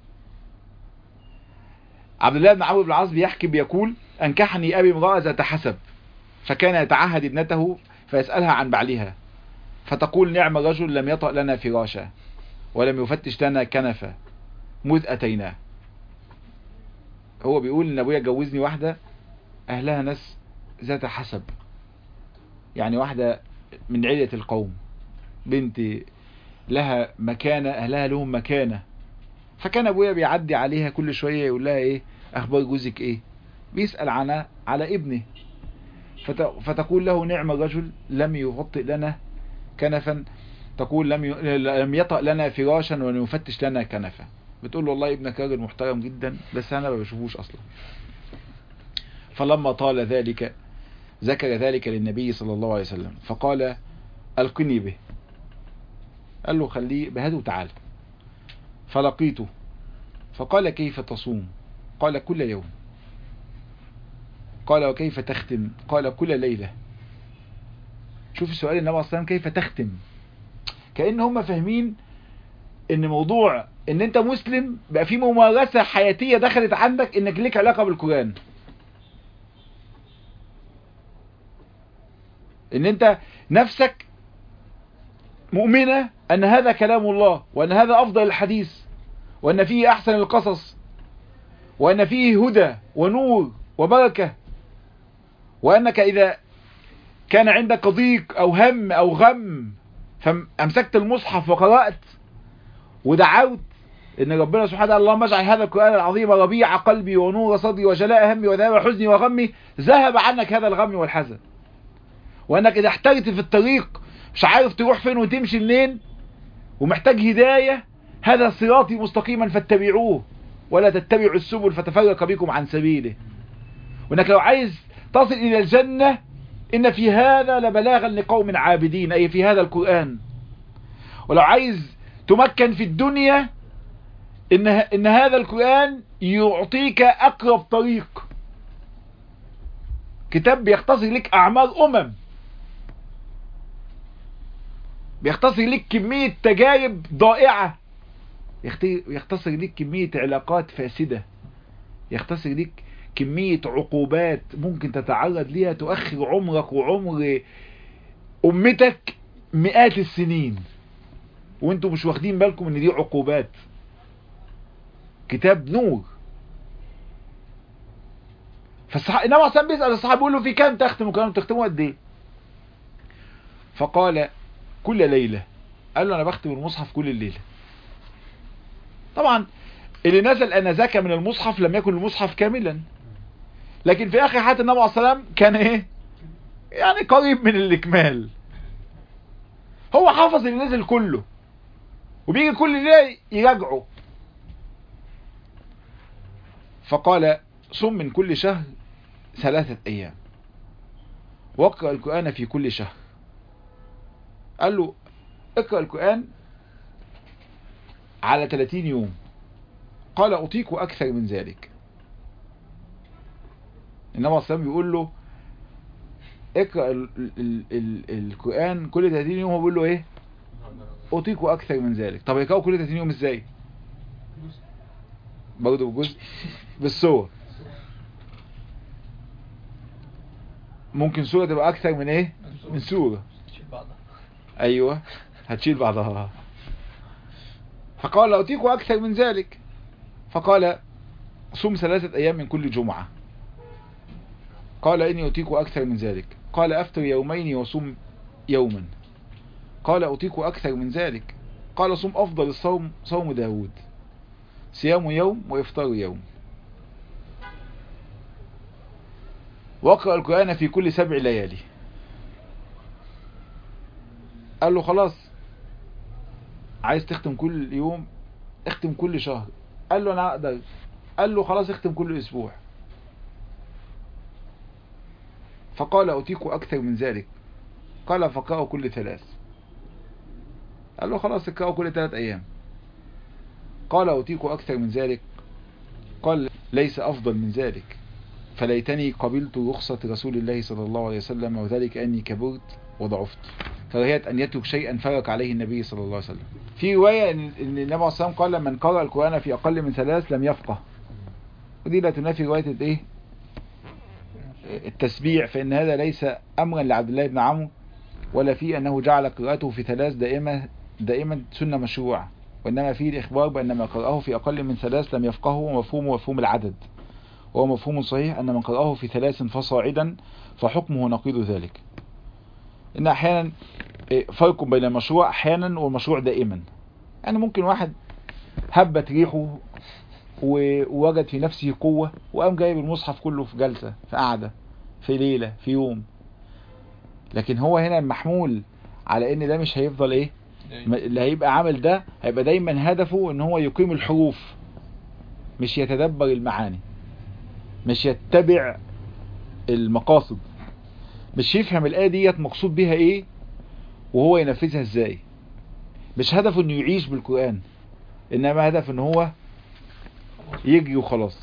عبد الله بن عمرو بن العاص بيحكي بيقول انكحني ابي امرأة ذات حسب، فكان يتعهد ابنته فيسألها عن بعلها فتقول نعم رجل لم يطأ لنا فراشا ولم يفتش لنا كنفا مذ اتيناه. هو بيقول ان ابويا جوزني واحدة اهلها ناس ذات حسب، يعني واحدة من علية القوم، بنت لها مكانة، اهلها لهم مكانة. فكان ابويا بيعدي عليها كل شوية يقول لها ايه اخبار جوزك ايه، بيسأل عنها على ابنه، فتقول له نعم الرجل لم يغطئ لنا كنفا، تقول لم ي... لم يطأ لنا فراشا ولم يفتش لنا كنفا. بتقول له والله ابنك راجل محترم جدا بس انا ما بشوفوش اصلا. فلما طال ذلك ذكر ذلك للنبي صلى الله عليه وسلم فقال القني به، قال له خليه بهذا وتعالى. فلقيته فقال كيف تصوم؟ قال كل يوم. قال وكيف تختم؟ قال كل ليلة. شوف سؤال النبي صلى الله عليه وسلم كيف تختم، كأن هم فاهمين ان موضوع ان انت مسلم بقى في ممارسة حياتية دخلت عندك انك ليك علاقة بالقرآن، ان انت نفسك مؤمنة ان هذا كلام الله، وان هذا افضل الحديث، وان فيه احسن القصص، وان فيه هدى ونور وبركة، وانك اذا كان عندك ضيق او هم او غم فامسكت المصحف وقرأت ودعوت ان ربنا سبحانه وتعالى اللهم اجعل هذا القرآن العظيم ربيع قلبي ونور صدري وجلاء همي وذهاب حزني وغمي، ذهب عنك هذا الغم والحزن. وانك اذا احتجت في الطريق مش عارف تروح فين وتمشي منين ومحتاج هداية، هذا صراطي مستقيما فاتبعوه ولا تتبعوا السبل فتفرق بكم عن سبيله. وانك لو عايز تصل الى الجنة ان في هذا لبلاغا لقوم عابدين، اي في هذا القرآن. ولو عايز تمكن في الدنيا ان ان هذا القرآن يعطيك اقرب طريق، كتاب بيختصر لك اعمار امم، بيختصر لك كمية تجارب ضائعة، يختصر لك كمية علاقات فاسدة، يختصر لك كمية عقوبات ممكن تتعرض ليها تؤخر عمرك وعمر امتك مئات السنين وانتم مش واخدين بالكم ان دي عقوبات. كتاب نور. فالصحابة النبي صلى الله عليه وسلم بيسأل الصحابة بيقول له في كام تختم؟ وكانوا تختموا قد ايه؟ فقال كل ليلة. قال له انا بختم المصحف كل الليلة. طبعا اللي نزل انذاك من المصحف لم يكن المصحف كاملا، لكن في اخر حياة النبي عليه الصلاة والسلام كان ايه يعني قريب من الاكمال. هو حافظ اللي نزل كله وبيجي كل ليلة يراجعه. فقال صم من كل شهر ثلاثة ايام واقرأ القرآن في كل شهر. قال له اقرأ القرآن على ثلاثين يوم. قال اطيق اكثر من ذلك. النبي عليه الصلاة والسلام بيقول له اقرأ ال ال ال القرآن كل ثلاثين يوم. هو بيقول له ايه؟ اطيق اكثر من ذلك. طب يقرأه كل ثلاثين يوم ازاي؟ برضه بجزء بالسور. ممكن سورة تبقى اكثر من ايه؟ من سورة. ايوه هتشيل بعضها. فقال اطيق اكثر من ذلك. فقال صوم ثلاثة ايام من كل جمعة. قال اني اطيق اكثر من ذلك. قال افطر يومين وصوم يوما. قال اطيق اكثر من ذلك. قال صوم افضل الصوم صوم داود، صيام يوم وافطار يوم. واقرأ القرآن في كل سبع ليالي. قال له خلاص عايز تختم كل يوم اختم كل شهر. قال له انا اقدر. قال له خلاص اختم كل اسبوع. فقال اطيق اكثر من ذلك. قال فقرأه كل ثلاث. قال له خلاص اقرأه كل ثلاث ايام. قال اطيق اكثر من ذلك. قال ليس افضل من ذلك، فليتني قبلت رخصة رسول الله صلى الله عليه وسلم، وذلك اني كبرت وضعفت، فرهيت ان يترك شيئا فرق عليه النبي صلى الله عليه وسلم. في رواية ان النبي عليه الصلاة والسلام قال من قرأ القرآن في اقل من ثلاث لم يفقه، ودي لا تنافي رواية الايه التسبيع، فان هذا ليس امرا لعبد الله بن عمرو ولا في انه جعل قراءته في ثلاث دائما دائما سنة مشروعة، وانما فيه الاخبار بان من قرأه في اقل من ثلاث لم يفقهه، ومفهومه مفهوم العدد، وهو مفهوم صحيح ان من قرأه في ثلاث فصاعدا فحكمه نقيض ذلك. ان احيانا فرق بين المشروع احيانا والمشروع دائما. يعني ممكن واحد هبت ريحه ووجد في نفسه قوة وقام جايب المصحف كله في جلسة، في قعدة، في ليلة، في يوم، لكن هو هنا محمول على ان ده مش هيفضل ايه، اللي هيبقى عامل ده هيبقى دايما هدفه ان هو يقيم الحروف، مش يتدبر المعاني، مش يتبع المقاصد، مش يفهم الآية ديت مقصود بيها ايه وهو ينفذها ازاي. مش هدفه انه يعيش بالقرآن، انما هدف ان هو يجري وخلاص.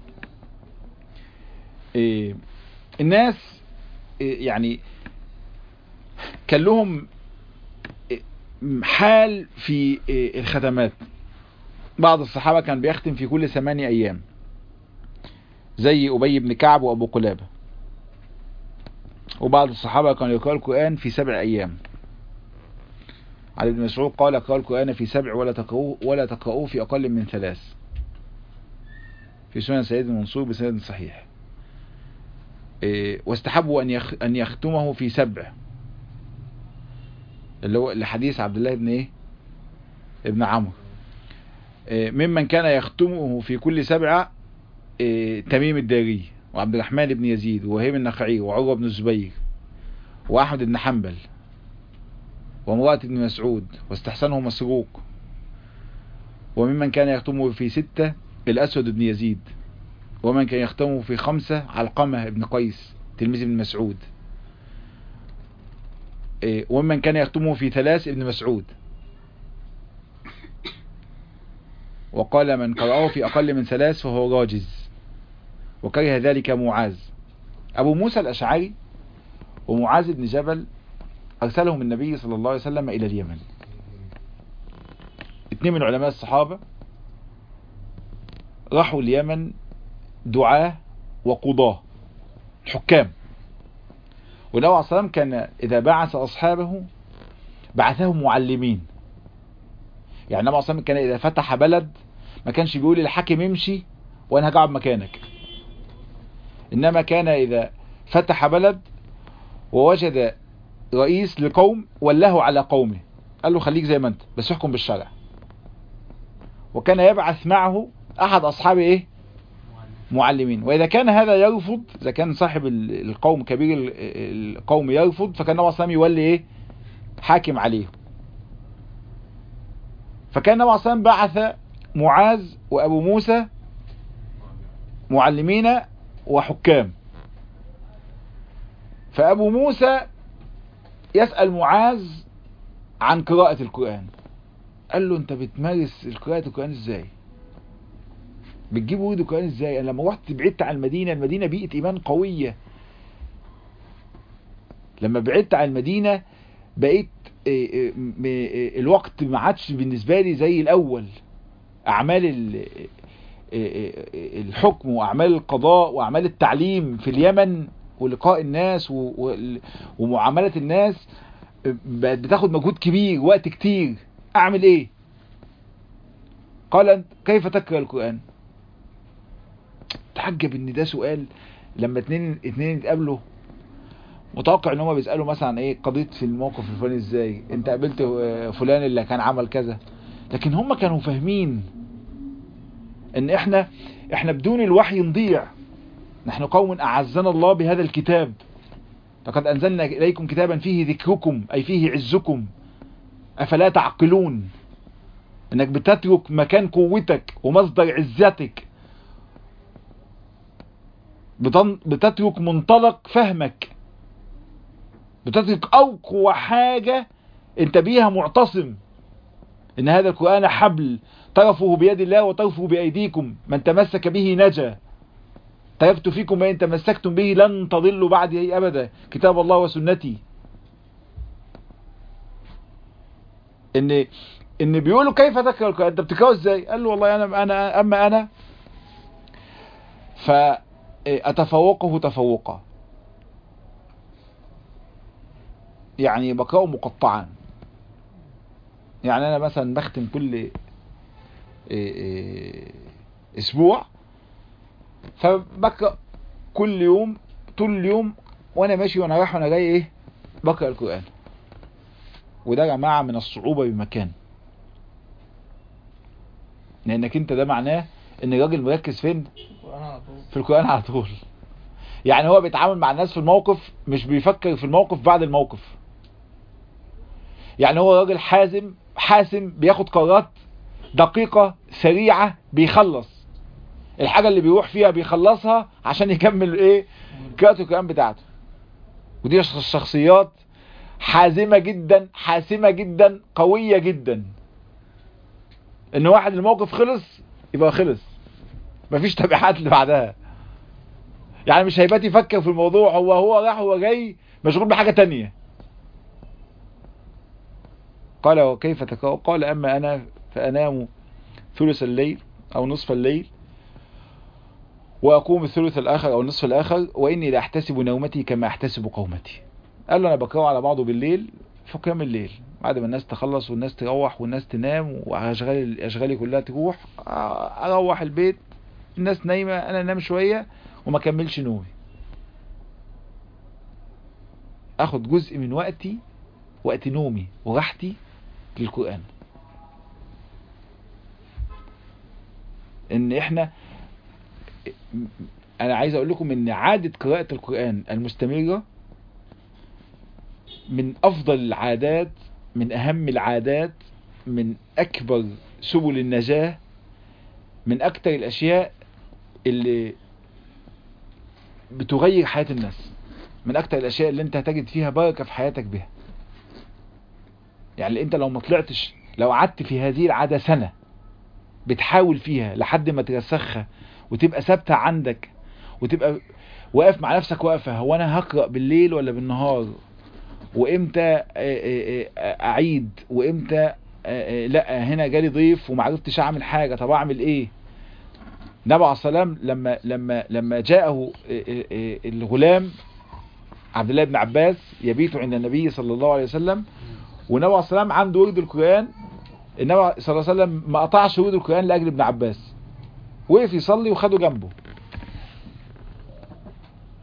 إيه الناس إيه يعني كان لهم إيه حال في إيه الختمات. بعض الصحابة كان بيختم في كل ثمانية ايام زي أبي بن كعب وأبو قلابة، وبعض الصحابة كانوا يقرأوا القرآن في سبع أيام. علي بن مسعود قال اقرأوا القرآن في سبع ولا تقرؤوه ولا تقرؤوه في أقل من ثلاث، في سنن سيد المنصور بسند صحيح. إيه واستحبوا أن يخ أن يختمه في سبع، اللي هو لحديث عبد الله بن إيه ابن عمرو. إيه ممن كان يختمه في كل سبعة إيه تميم الداري وعبد الرحمن بن يزيد ووهيب النخعي وعروة بن الزبير وأحمد بن حنبل وامرأة بن مسعود واستحسنه مسروق. وممن كان يختمه في ستة الأسود بن يزيد. ومن كان يختمه في خمسة علقمة بن قيس تلميذ ابن مسعود. ومن كان يختمه في ثلاث ابن مسعود. وقال من قرأه في أقل من ثلاث فهو راجز، وكره ذلك معاذ. أبو موسى الأشعري ومعاذ بن جبل أرسلهم النبي صلى الله عليه وسلم إلى اليمن. اثنين من علماء الصحابة راحوا اليمن دعاة وقضاة حكام، والنبي عليه الصلاة والسلام كان إذا بعث أصحابه بعثهم معلمين. يعني النبي عليه الصلاة والسلام كان إذا فتح بلد ما كانش بيقول للحاكم امشي وأنا هقعد مكانك، إنما كان إذا فتح بلد ووجد رئيس لقوم ولاه على قومه، قال له خليك زي ما انت بس احكم بالشرع. وكان يبعث معه احد اصحاب ايه معلمين. واذا كان هذا يرفض، اذا كان صاحب القوم كبير القوم يرفض، فكان النبي صلى الله عليه وسلم يولي ايه حاكم عليه. فكان النبي صلى الله عليه وسلم بعث معاذ وابو موسى معلمين وحكام. فابو موسى يسأل معاذ عن قراءة القرآن. قال له انت بتمارس قراءة القرآن ازاي؟ بتجيب ورد القرآن ازاي؟ انا لما رحت بعدت عن المدينة، المدينة بيئة ايمان قوية. لما بعدت عن المدينة بقيت الوقت ما عادش بالنسبة لي زي الاول. اعمال الحكم واعمال القضاء واعمال التعليم في اليمن ولقاء الناس ومعاملة الناس بقت بتاخد مجهود كبير، وقت كتير. اعمل ايه؟ قال كيف تقرأ القرآن؟ تحجب ان ده سؤال لما اتنين اتنين يتقابلوا متوقع ان هما بيسألوا مثلا ايه قضيت في الموقف الفلاني ازاي، انت قابلت فلان اللي كان عمل كذا. لكن هما كانوا فاهمين ان احنا احنا بدون الوحي نضيع. نحن قوم اعزنا الله بهذا الكتاب، لقد انزلنا اليكم كتابا فيه ذكركم اي فيه عزكم افلا تعقلون. انك بتترك مكان قوتك ومصدر عزتك، بتترك منطلق فهمك، بتترك اقوى حاجة انت بيها معتصم، ان هذا القرآن حبل طرفه بيد الله وطرفه بايديكم من تمسك به نجا. تركت فيكم ما ان تمسكتم به لن تضلوا بعدي ابدا، كتاب الله وسنتي. ان ان بيقولوا كيف تقرأ القرآن؟ انت بتقرأه ازاي؟ قال له والله انا انا اما انا فاتفوقه تفوقا، يعني بقرأه مقطعا. يعني انا مثلا بختم كل اسبوع، فبقرأ كل يوم طول اليوم وانا ماشي وانا رايح وانا جاي ايه بقرأ القرآن. وده يا جماعة من الصعوبة بمكان، لانك انت ده معناه ان الراجل مركز فين؟ في القرآن على طول. يعني هو بيتعامل مع الناس في الموقف، مش بيفكر في الموقف بعد الموقف. يعني هو راجل حازم حاسم، بياخد قرارات دقيقة سريعة، بيخلص الحاجة اللي بيروح فيها بيخلصها عشان يكمل ايه قراءة القرآن بتاعته. ودي الشخصيات حازمة جدا، حاسمة جدا، قوية جدا. ان واحد الموقف خلص يبقى خلص، مفيش تبعات اللي بعدها. يعني مش هيبات يفكر في الموضوع، هو هو راح هو جاي مشغول بحاجة تانية. قال وكيف تقرأ؟ قال اما انا فانام ثلث الليل او نصف الليل واقوم الثلث الاخر او النصف الاخر واني لا احتسب نومتي كما احتسب قومتي. قال له انا بقرأه على بعضه بالليل في قيام الليل، بعد ما الناس تخلص والناس تروح والناس تنام واشغالي اشغالي كلها تروح، اروح البيت الناس نايمة انا انام شوية وما كملش نومي، اخد جزء من وقتي وقت نومي وراحتي للقرآن. ان احنا انا عايز اقول لكم ان عادة قراءة القرآن المستمرة من افضل العادات، من اهم العادات، من اكبر سبل النجاة، من اكتر الاشياء اللي بتغير حياة الناس، من اكتر الاشياء اللي انت هتجد فيها بركة في حياتك بها. يعني انت لو ما طلعتش، لو قعدت في هذه العادة سنة بتحاول فيها لحد ما ترسخها وتبقى ثابتة عندك، وتبقى واقف مع نفسك واقفة، هو انا هقرأ بالليل ولا بالنهار، وامتى اعيد، وامتى لا هنا جالي ضيف ومعرفتش اعمل حاجة، طب اعمل ايه؟ النبي عليه الصلاة والسلام لما لما لما جاءه الغلام عبد الله بن عباس يبيت عند النبي صلى الله عليه وسلم، والنبي عليه الصلاة والسلام عنده ورد القرآن، النبي صلى الله عليه وسلم ما قطعش ورد القرآن لاجل ابن عباس، وقف يصلي وخده جنبه.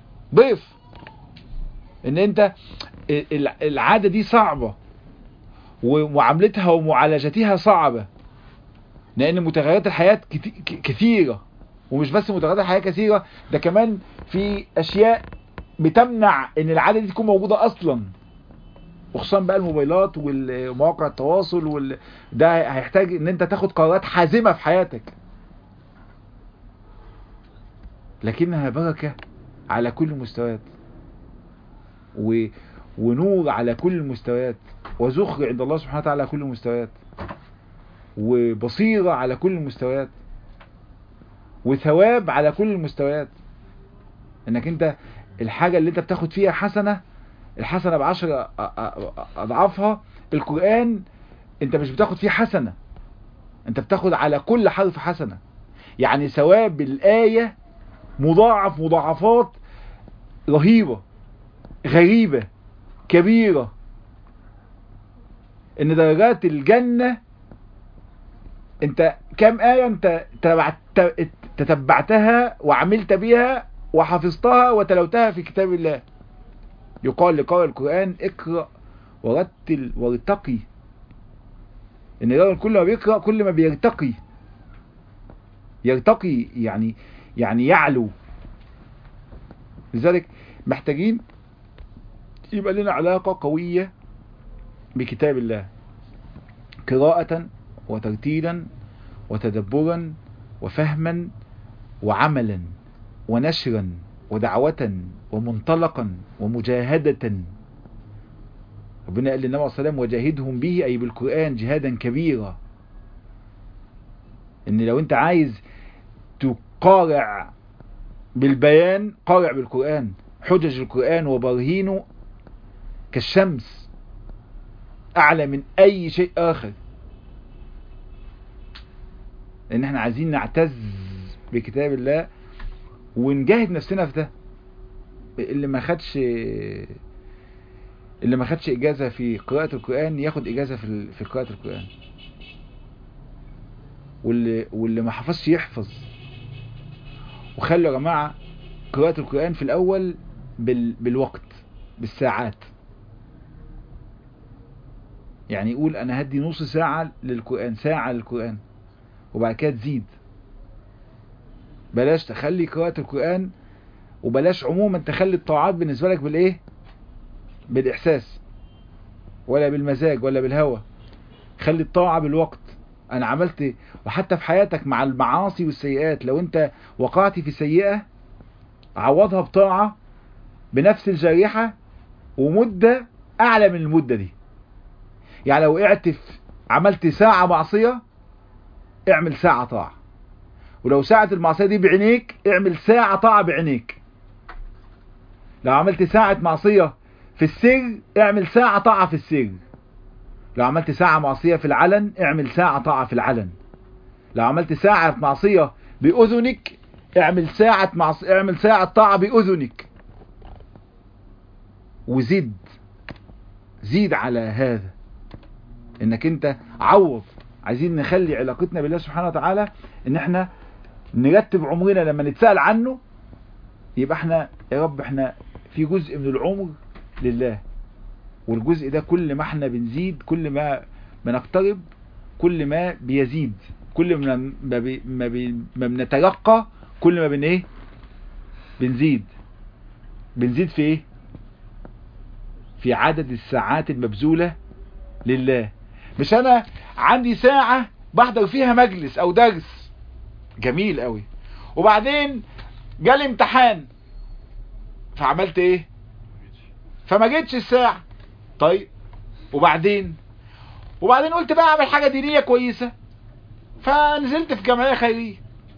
ضيف ان انت العادة دي صعبة، ومعاملتها ومعالجتها صعبة، لان متغيرات الحياة كثيرة، ومش بس متغيرات الحياة كثيرة، ده كمان في اشياء بتمنع ان العادة دي تكون موجودة اصلا، وخصوصا بقى الموبايلات والمواقع التواصل وال... ده هيحتاج ان انت تاخد قرارات حازمة في حياتك، لكنها بركة على كل المستويات، و... ونور على كل المستويات، وزخر عند الله سبحانه وتعالى على كل المستويات، وبصيرة على كل المستويات، وثواب على كل المستويات. انك انت الحاجة اللي انت بتاخد فيها حسنة، الحسنة بعشر اضعافها. القرآن انت مش بتاخد فيه حسنة، انت بتاخد على كل حرف حسنة، يعني ثواب الآية مضاعف مضاعفات رهيبة غريبة كبيرة. ان درجات الجنة انت كم آية انت تتبعتها وعملت بها وحفظتها وتلوتها في كتاب الله. يقال لقارئ القرآن اقرأ ورتل وارتقي، ان الراجل كل ما بيقرأ كل ما بيرتقي، يرتقي يعني يعني يعلو. لذلك محتاجين يبقى لنا علاقة قوية بكتاب الله، قراءة وترتيلا وتدبرا وفهما وعملا ونشرا ودعوة ومنطلقا ومجاهدة. ربنا قال للنبي عليه الصلاة والسلام وجاهدهم به، أي بالقرآن، جهادا كبيرا. ان لو انت عايز تقارع بالبيان قارع بالقرآن. حجج القرآن وبرهينه كالشمس، اعلى من اي شيء اخر، لان احنا عايزين نعتز بكتاب الله ونجاهد نفسنا في ده. اللي ما خدش اللي ما خدش اجازة في قراءة القرآن ياخد اجازة في في قراءة القرآن، واللي واللي ما حفظش يحفظ. وخلوا يا جماعة قراءة القرآن في الاول بال... بالوقت، بالساعات. يعني يقول انا هدي نص ساعة للقرآن، ساعة للقرآن، وبعد كده تزيد. بلاش تخلي قراءة القرآن، وبلاش عموما تخلي الطاعات بالنسبة لك بالايه، بالاحساس ولا بالمزاج ولا بالهوى. خلي الطاعة بالوقت. انا عملت، وحتى في حياتك مع المعاصي والسيئات، لو انت وقعت في سيئة عوضها بطاعة بنفس الجريحة ومدة اعلى من المدة دي. يعني لو وقعت في عملت ساعة معصية اعمل ساعة طاعة، ولو ساعة المعصية دي بعينيك اعمل ساعة طاعة بعينيك. لو عملت ساعة معصية في السر اعمل ساعة طاعة في السر. لو عملت ساعة معصية في العلن اعمل ساعة طاعة في العلن. لو عملت ساعة معصية بأذنك اعمل ساعة معصية، اعمل ساعة طاعة بأذنك. وزيد زيد على هذا، انك انت عوض. عايزين نخلي علاقتنا بالله سبحانه وتعالى ان احنا نرتب عمرنا لما نتسأل عنه، يبقى احنا يا رب احنا في جزء من العمر لله، والجزء ده كل ما احنا بنزيد، كل ما بنقترب كل ما بيزيد، كل ما ما, بي ما, بي ما بنترقى كل ما بن ايه بنزيد. بنزيد في ايه؟ في عدد الساعات المبذولة لله. مش انا عندي ساعة بحضر فيها مجلس او درس جميل قوي، وبعدين جالي امتحان فعملت ايه؟ فما جيتش الساعة. طيب وبعدين وبعدين قلت بقى اعمل حاجة دينية كويسة، فنزلت في جمعية خيرية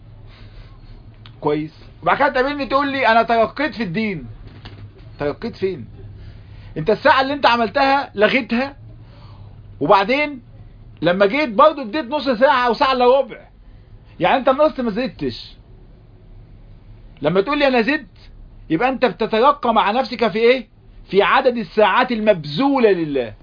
كويس، وبعد كده تقابلني تقول لي انا ترقيت في الدين. ترقيت فين؟ انت الساعة اللي انت عملتها لغيتها، وبعدين لما جيت برضو اديت نص ساعة او ساعة الا ربع، يعني انت النص ما زدتش. لما تقول لي انا زدت يبقى انت بتترقى مع نفسك في ايه؟ في عدد الساعات المبذولة لله.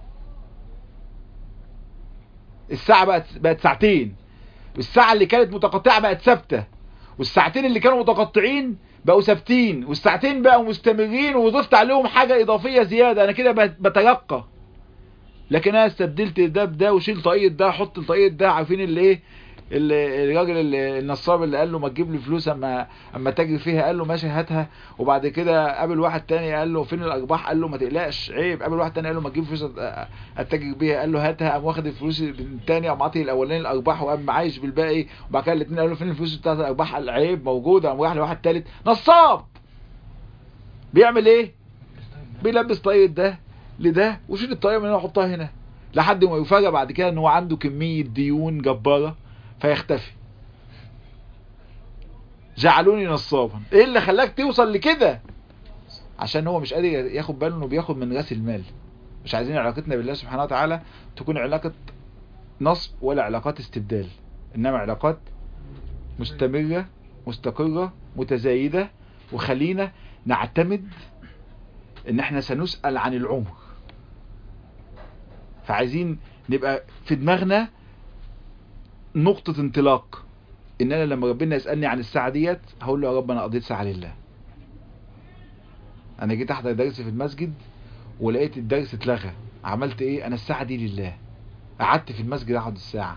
الساعة بقت بقت ساعتين، والساعة اللي كانت متقطعة بقت ثابتة، والساعتين اللي كانوا متقطعين بقوا ثابتين، والساعتين بقوا مستمرين، وضفت عليهم حاجة اضافية زيادة. انا كده بترقى. لكن انا استبدلت ده بده وشيل طاقية ده حط طاقية ده. عارفين اللي ايه الراجل النصاب اللي قال له ما تجيب لي فلوس اما اما تجري فيها، قال له ماشي هاتها. وبعد كده قابل واحد تاني قال له فين الارباح، قال له ما تقلقش عيب. قابل واحد تاني قال له ما تجيب فلوس اتجر بيها، قال له هاتها. قام واخد الفلوس الثاني قام عاطي الاولاني الارباح وقام عايش بالباقي. وبعد كده الاثنين قالوا فين الفلوس بتاعت الارباح، قال عيب موجوده. قام راح لواحد ثالث نصاب بيعمل ايه، بيلبس طاقية ده لده وشيل الطاقية من هنا وحطها هنا، لحد ما يفاجئ بعد كده ان هو عنده كمية ديون جبارة فيختفي. جعلوني نصابا. ايه اللي خلاك توصل لكده؟ عشان هو مش قادر ياخد باله انه بياخد من راس المال. مش عايزين علاقتنا بالله سبحانه وتعالى تكون علاقة نصب ولا علاقات استبدال، انما علاقات مستمرة مستقرة متزايدة. وخلينا نعتمد ان احنا سنسأل عن العمر. فعايزين نبقى في دماغنا نقطة انطلاق، ان انا لما ربنا يسألني عن الساعة ديت هقول له يا رب انا قضيت ساعة لله. انا جيت احضر درس في المسجد ولقيت الدرس اتلغى، عملت ايه؟ انا الساعة دي لله، قعدت في المسجد اقعد الساعة.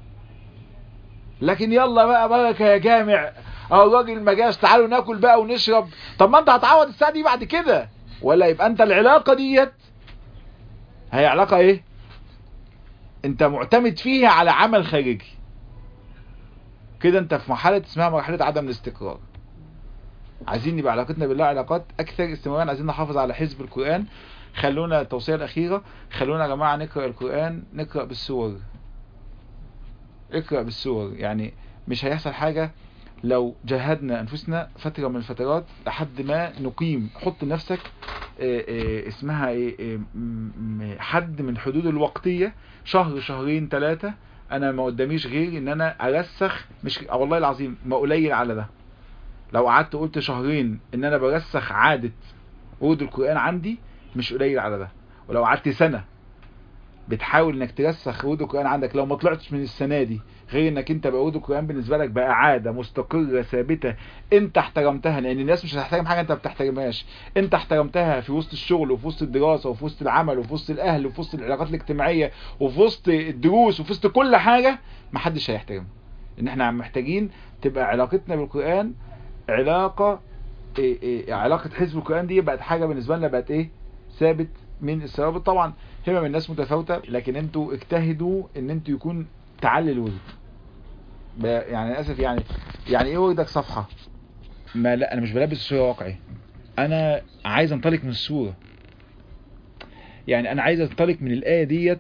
لكن يلا بقى بركة يا جامع، اه الراجل ما جاش تعالوا ناكل بقى ونشرب. طب ما انت هتعوض الساعة دي بعد كده، ولا يبقى انت العلاقة ديت هي علاقة ايه؟ انت معتمد فيها على عمل خارجي كده، انت في مرحلة اسمها مرحلة عدم الاستقرار. عايزين يبقى علاقتنا بالله علاقات اكثر استمرارا. عايزين نحافظ على حزب القرآن. خلونا التوصية الاخيرة، خلونا يا جماعة نقرأ القرآن، نقرأ بالسور. اقرأ بالسور، يعني مش هيحصل حاجة لو جهدنا انفسنا فترة من الفترات لحد ما نقيم. حط لنفسك اه اه اسمها ايه اه حد من الحدود الوقتية، شهر شهرين ثلاثة. انا ما قداميش غير ان انا ارسخ، مش والله العظيم ما قليل على ده. لو قعدت قلت شهرين ان انا برسخ عادة ورود القرآن عندي مش قليل على ده. ولو قعدت سنة بتحاول انك ترسخ ورود القرآن عندك، لو ما طلعتش من السنة دي غير انك انت بقى ورود القرآن بالنسبة لك بقى عادة مستقرة ثابتة انت احترمتها، لان الناس مش هتحترم حاجة انت ما بتحترمهاش. انت احترمتها في وسط الشغل وفي وسط الدراسة وفي وسط العمل وفي وسط الاهل وفي وسط العلاقات الاجتماعية وفي وسط الدروس وفي وسط كل حاجة، محدش هيحترم. ان احنا محتاجين تبقى علاقتنا بالقرآن علاقة إيه إيه علاقة حزب القرآن دي بقت حاجة بالنسبة لنا بقت ايه ثابت من الثوابت. طبعا همم الناس متفاوتة، لكن انتوا اجتهدوا ان انتوا يكون تعلي الورد. يعني اسف يعني يعني ايه وردك صفحة؟ ما لا انا مش بلبس الصورة واقعي، انا عايز انطلق من الصورة. يعني انا عايز انطلق من الآية ديت.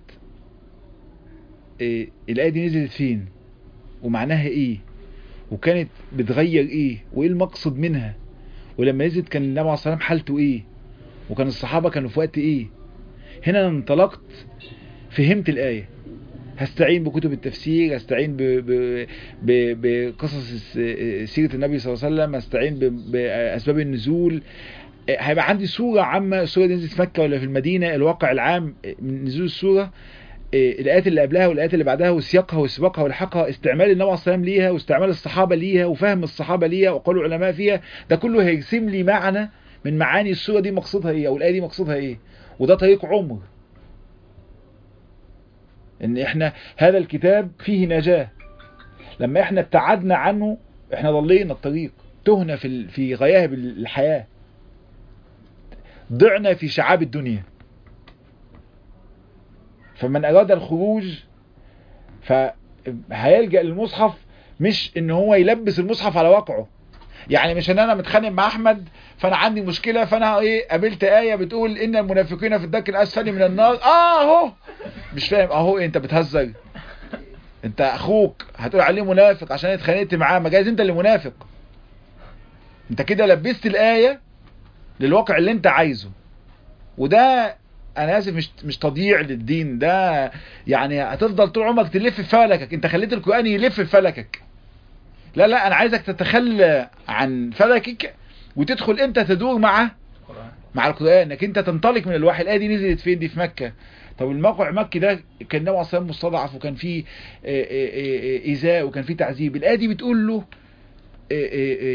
إيه الآية دي نزلت فين ومعناها ايه وكانت بتغير ايه وايه المقصد منها، ولما نزلت كان النبي عليه الصلاة والسلام حالته ايه، وكان الصحابة كانوا في وقت ايه. هنا انا انطلقت فهمت الآية، هستعين بكتب التفسير، هستعين بقصص سيرة النبي صلى الله عليه وسلم، هستعين بأسباب النزول. هيبقى عندي صورة عامة. الصورة دي نزلت في مكة ولا في المدينة، الواقع العام من نزول الصورة، الآيات اللي قبلها والآيات اللي بعدها وسياقها وسباقها ولحقها، استعمال النبي عليه الصلاة والسلام ليها واستعمال الصحابة ليها وفهم الصحابة ليها وقالوا العلماء فيها. ده كله هيرسم لي معنى من معاني الصورة دي مقصودها ايه او الآية دي مقصودها ايه. وده طريق عمر، ان احنا هذا الكتاب فيه نجاة. لما احنا ابتعدنا عنه احنا ضلينا الطريق، تهنا في في غياهب الحياة، ضعنا في شعاب الدنيا. فمن اراد الخروج فهيلجأ للمصحف، مش ان هو يلبس المصحف على واقعه. يعني مش ان انا متخانق مع احمد فانا عندي مشكلة فانا ايه قابلت آية بتقول ان المنافقين في الدرك الاسفل من النار، اه اهو مش فاهم اهو انت بتهزر. انت اخوك هتقول عليه منافق عشان اتخانقت معاه، ما جايز انت اللي منافق. انت كده لبست الآية للواقع اللي انت عايزه. وده انا اسف مش مش تضييع للدين، ده يعني هتفضل طول عمرك تلف في فلكك. انت خليت القرآن يلف في فلكك. لا لا انا عايزك تتخلى عن فلكك وتدخل انت تدور مع مع القرآن، انك انت تنطلق من الوحي. الآية دي نزلت فين؟ دي في مكة. طب الموقع مكي ده كان النبي اصلا مستضعف وكان فيه ايذاء وكان فيه تعذيب. الآية دي بتقول له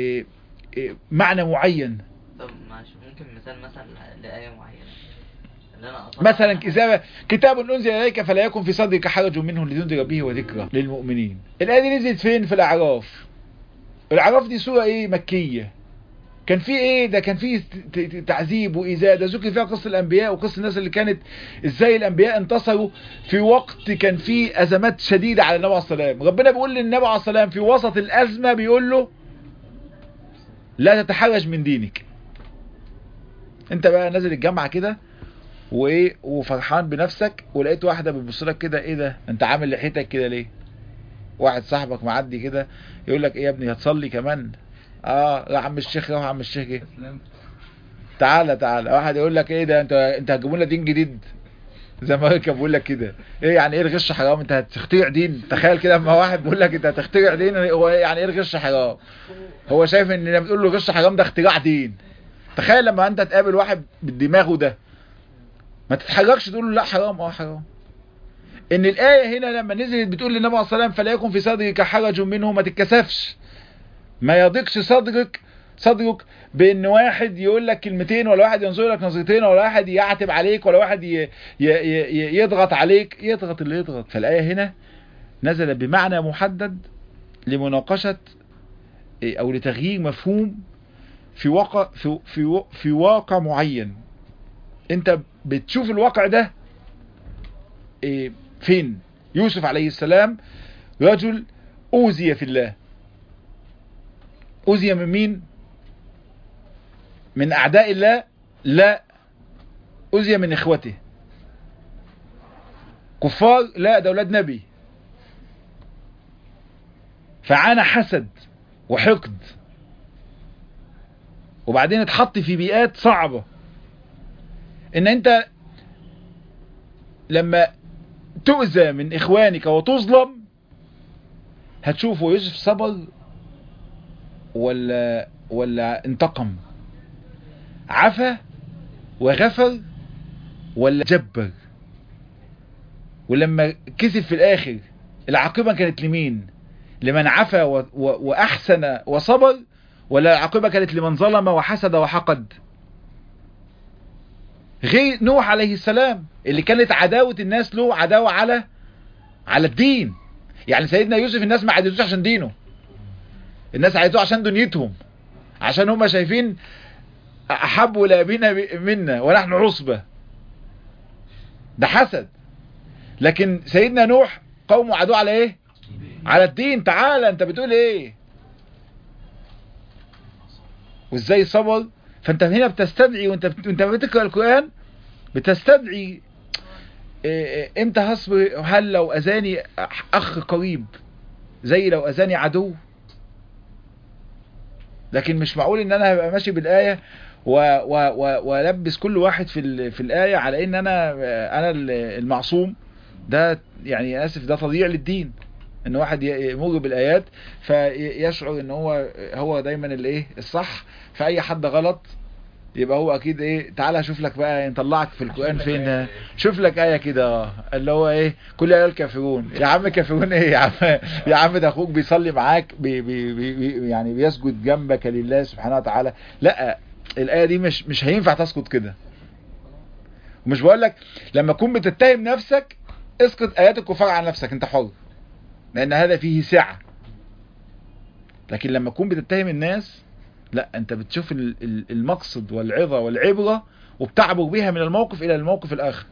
معنى معين. طب ماشي، ممكن مثال مثلا لآية معينة مثلا كتاب كتاب انزل اليك فلا يكن في صدرك حرج منه لتنذر به وذكرى للمؤمنين. الايه دي نزلت فين؟ في الاعراف. الاعراف دي سوره ايه؟ مكيه. كان في ايه ده؟ كان في تعذيب وايذاء. ده ذكر فيها قصه الانبياء وقصه الناس اللي كانت ازاي الانبياء انتصروا في وقت كان في ازمات شديده على النبي عليه الصلاه والسلام. ربنا بيقول للنبي عليه الصلاه والسلام في وسط الازمه، بيقول له لا تتحرج من دينك. انت بقى نازل الجامعه كده وايه وفرحان بنفسك، ولقيت واحده بتبص لك كده، ايه ده انت عامل لحيتك كده ليه؟ واحد صاحبك معدي كده يقول لك ايه يا ابني هتصلي كمان؟ اه يا عم الشيخ، يا عم الشيخ ايه؟ تعالى تعالى. واحد يقول لك ايه ده انت انت هتجيبوا لنا دين جديد؟ زي ما كان بيقول لك كده، ايه يعني ايه الغش حرام؟ انت هتخترع دين؟ تخيل كده اما واحد بيقول لك انت هتخترع دين، هو يعني ايه الغش حرام؟ هو شايف ان لما بتقول له غش حرام ده اختراع دين. تخيل لما انت تقابل واحد بالدماغ ده، ما تتحركش تقول له لا حرام. اه حرام. ان الايه هنا لما نزلت بتقول للنبي عليه الصلاه والسلام فلا يكن في صدرك حرج منه، ما تتكسفش، ما يضيقش صدرك صدرك بان واحد يقول لك كلمتين، ولا واحد ينظر لك نظرتين، ولا واحد يعتب عليك، ولا واحد ي... ي... ي... يضغط عليك. يضغط اللي يضغط. فالايه هنا نزل بمعنى محدد لمناقشه او لتغيير مفهوم في واقع في في في واقع معين. انت بتشوف الواقع ده إيه فين؟ يوسف عليه السلام رجل أوذي في الله. أوذي من مين؟ من أعداء الله؟ لا، أوذي من إخوته. كفار؟ لا، ده أولاد نبي. فعانى حسد وحقد، وبعدين اتحط في بيئات صعبة. ان انت لما تؤذى من اخوانك وتظلم هتشوف يوسف صبر ولا ولا انتقم، عفا وغفر ولا جبر. ولما كسب في الاخر العاقبة كانت لمين؟ لمن عفا و... و... واحسن وصبر، ولا العاقبة كانت لمن ظلم وحسد وحقد؟ غير نوح عليه السلام اللي كانت عداوة الناس له عداوة على على الدين. يعني سيدنا يوسف الناس ما عدتوش عشان دينه، الناس عدتوه عشان دنيتهم، عشان هم شايفين احبوا لابينا منا ونحن عصبة. ده حسد. لكن سيدنا نوح قومه عدوه على ايه؟ على الدين. تعالى انت بتقول ايه؟ وازاي صبر. فانت هنا بتستدعي، وانت وانت بتقرأ القرآن بتستدعي امتى هصبر. هل لو اذاني اخ قريب زي لو اذاني عدو؟ لكن مش معقول ان انا هبقى ماشي بالآية والبس كل واحد في في الآية على ان انا انا المعصوم. ده يعني اسف، ده تضييع للدين. ان واحد يمر بالايات فيشعر ان هو هو دايما الايه الصح، فاي حد غلط يبقى هو اكيد ايه. تعالى اشوف لك بقى نطلعك في القرآن فين. شوف لك آية كده اللي هو ايه كل آية الكافرون. يا عم كافرون ايه يا عم؟ يا عم ده اخوك بيصلي معاك بي بي بي يعني بيسجد جنبك لله سبحانه وتعالى. لا، الآية دي مش مش هينفع تسقط كده. ومش بقول لك لما تكون بتتهم نفسك اسقط آيات الكفار عن نفسك، انت حر، لان هذا فيه سعة. لكن لما تكون بتتهم الناس لا، انت بتشوف المقصد والعظة والعبرة وبتعبر بها من الموقف الى الموقف الاخر.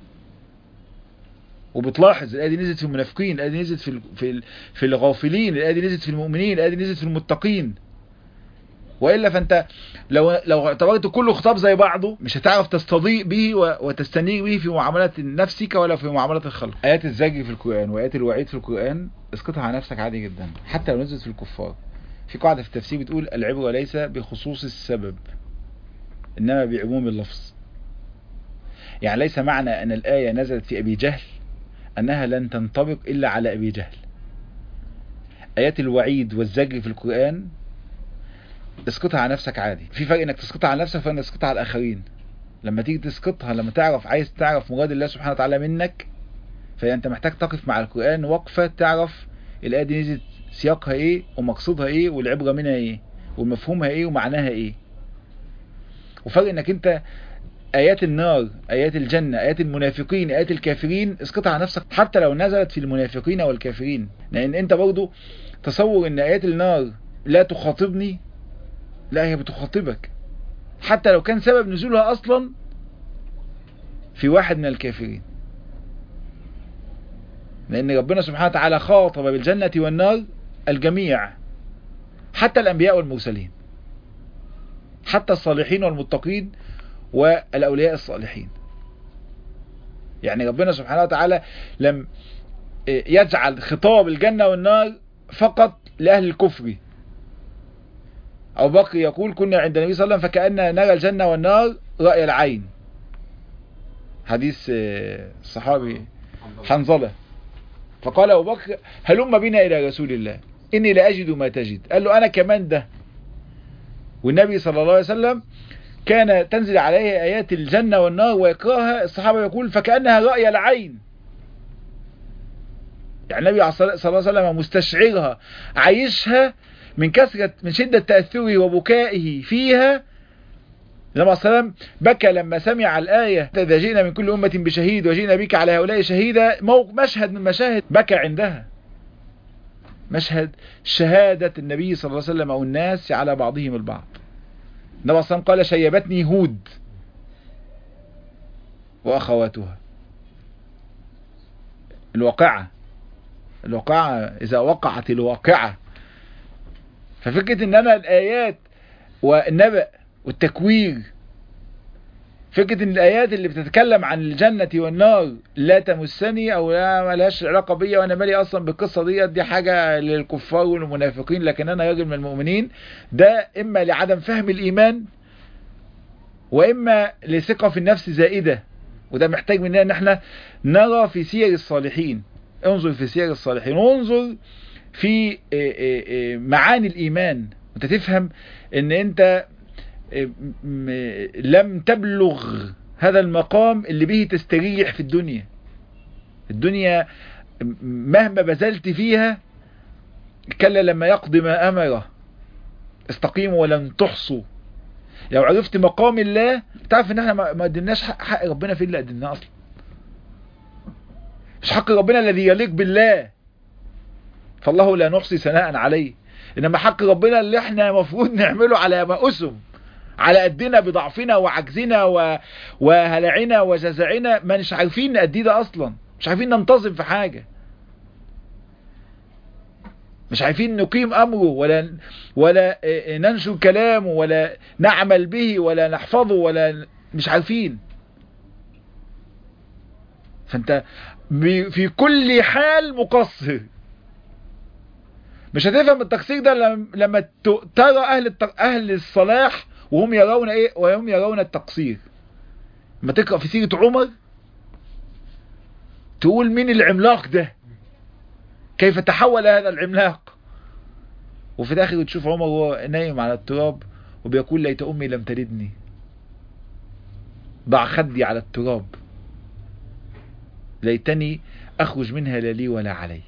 وبتلاحظ الآية دي نزلت في المنافقين، الآية دي نزلت في في في الغافلين، الآية دي نزلت في المؤمنين، الآية دي نزلت في المتقين. وإلا فانت لو لو اعتبرت كله خطاب زي بعضه مش هتعرف تستضيء به وتستنير به في معاملة نفسك ولا في معاملة الخلق. آيات الزجر في القرآن وآيات الوعيد في القرآن اسقطها على نفسك عادي جدا حتى لو نزلت في الكفار. في قاعدة في التفسير بتقول العبرة ليس بخصوص السبب إنما بعموم اللفظ. يعني ليس معنى أن الآية نزلت في أبي جهل أنها لن تنطبق إلا على أبي جهل. آيات الوعيد والزجر في القرآن اسقطها على نفسك عادي. في فرق انك تسقطها على نفسك وفرق انك تسقطها على الآخرين. لما تيجي تسقطها لما تعرف عايز تعرف مراد الله سبحانه وتعالى منك، فأنت محتاج تقف مع القرآن وقفة تعرف الآية دي نزلت سياقها ايه ومقصودها ايه والعبرة منها ايه ومفهومها ايه ومعناها ايه. وفرق انك انت آيات النار، آيات الجنة، آيات المنافقين، آيات الكافرين، اسقطها على نفسك حتى لو نزلت في المنافقين والكافرين. لأن أنت برضو تصور أن آيات النار لا تخاطبني، لا هي بتخاطبك، حتى لو كان سبب نزولها أصلا في واحد من الكافرين. لأن ربنا سبحانه وتعالى خاطب بالجنة والنار الجميع، حتى الأنبياء والمرسلين، حتى الصالحين والمتقين والأولياء الصالحين. يعني ربنا سبحانه وتعالى لم يجعل خطاب الجنة والنار فقط لأهل الكفر. أبو بكر يقول كنا عند النبي صلى الله عليه وسلم فكأننا نرى الجنة والنار رأي العين، حديث الصحابي حنظلة. فقال أبو بكر هلم بنا إلى رسول الله إني لأجد ما تجد. قال له أنا كمان ده. والنبي صلى الله عليه وسلم كان تنزل عليه آيات الجنة والنار ويقرأها، الصحابة يقول فكأنها رأي العين. يعني النبي صلى الله عليه وسلم مستشعرها، عايشها من كثرة من شدة تأثره وبكائه فيها. النبي صلى الله عليه وسلم بكى لما سمع الآية إذا جئنا من كل أمة بشهيد وجئنا بك على هؤلاء شهيدا. مشهد من مشاهد بكى عندها، مشهد شهادة النبي صلى الله عليه وسلم أو الناس على بعضهم البعض. النبي صلى الله عليه وسلم قال شيبتني هود وأخواتها. الواقعة، الواقعة إذا وقعت الواقعة. ففكرة ان انا الآيات والنبأ والتكوير، فكرة ان الآيات اللي بتتكلم عن الجنة والنار لا تمسني او لا ملهاش علاقة بيا وانا مالي اصلا بالقصة دي، دي حاجة للكفار والمنافقين، لكن انا راجل من المؤمنين، ده اما لعدم فهم الايمان واما لثقة في النفس زائدة. وده محتاج مننا ان احنا نرى في سير الصالحين، انظر في سير الصالحين وانظر في معاني الإيمان، وانت تفهم ان انت لم تبلغ هذا المقام اللي به تستريح في الدنيا. الدنيا مهما بذلت فيها كلا لما يقضي ما أمره استقيموا ولن تحصوا. لو عرفت مقام الله تعرف ان احنا ما قدمناش حق, حق ربنا في اللي قدمناه اصلا. مش حق ربنا الذي يليق بالله، فالله لا نحصي ثناء عليه. انما حق ربنا اللي احنا مفروض نعمله على ما اسم، على قدنا بضعفنا وعجزنا وهلعنا وجزعنا، ما مش عارفين نأدي ده اصلا، مش عارفين ننتظم في حاجة، مش عارفين نقيم امره ولا ولا ننشر كلامه ولا نعمل به ولا نحفظه، ولا مش عارفين. فانت في كل حال مقصر. مش هتفهم التقصير ده لما ترى اهل اهل الصلاح وهم يرون ايه، وهم يرون التقصير. لما تقرأ في سيرة عمر تقول مين العملاق ده، كيف تحول هذا العملاق، وفي الاخر تشوف عمر وهو نايم على التراب وبيقول ليت امي لم تلدني، ضع خدي على التراب، ليتني اخرج منها لا لي ولا علي.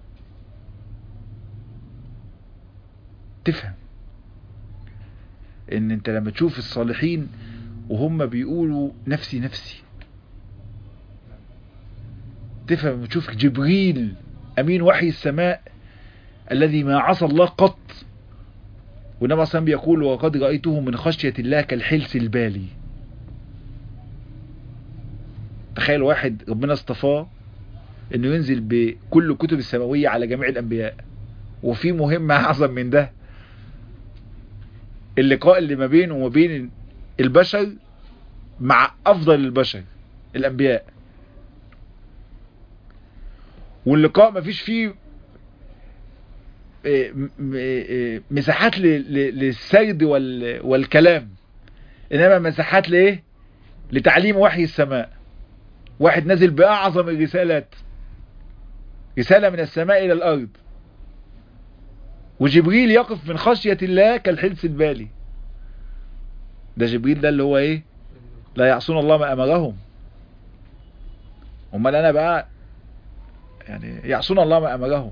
تفهم ان انت لما تشوف الصالحين وهم بيقولوا نفسي نفسي، تفهم لما تشوف جبريل امين وحي السماء الذي ما عصى الله قط، والنبي صلى الله عليه وسلم بيقول وقد رأيته من خشية الله كالحلس البالي. تخيل واحد ربنا اصطفاه انه ينزل بكل كتب السماوية على جميع الانبياء، وفي مهمة اعظم من ده، اللقاء اللي ما بينه وما بين البشر مع افضل البشر الانبياء، واللقاء ما فيش فيه مساحات للسرد والكلام، انما مساحات لايه، لتعليم وحي السماء. واحد نازل باعظم الرسالات، رسالة من السماء الى الارض، وجبريل يقف من خشية الله كالحلس البالي. ده جبريل ده اللي هو ايه، لا يعصون الله ما امرهم. امال انا بقى يعني يعصون الله ما امرهم.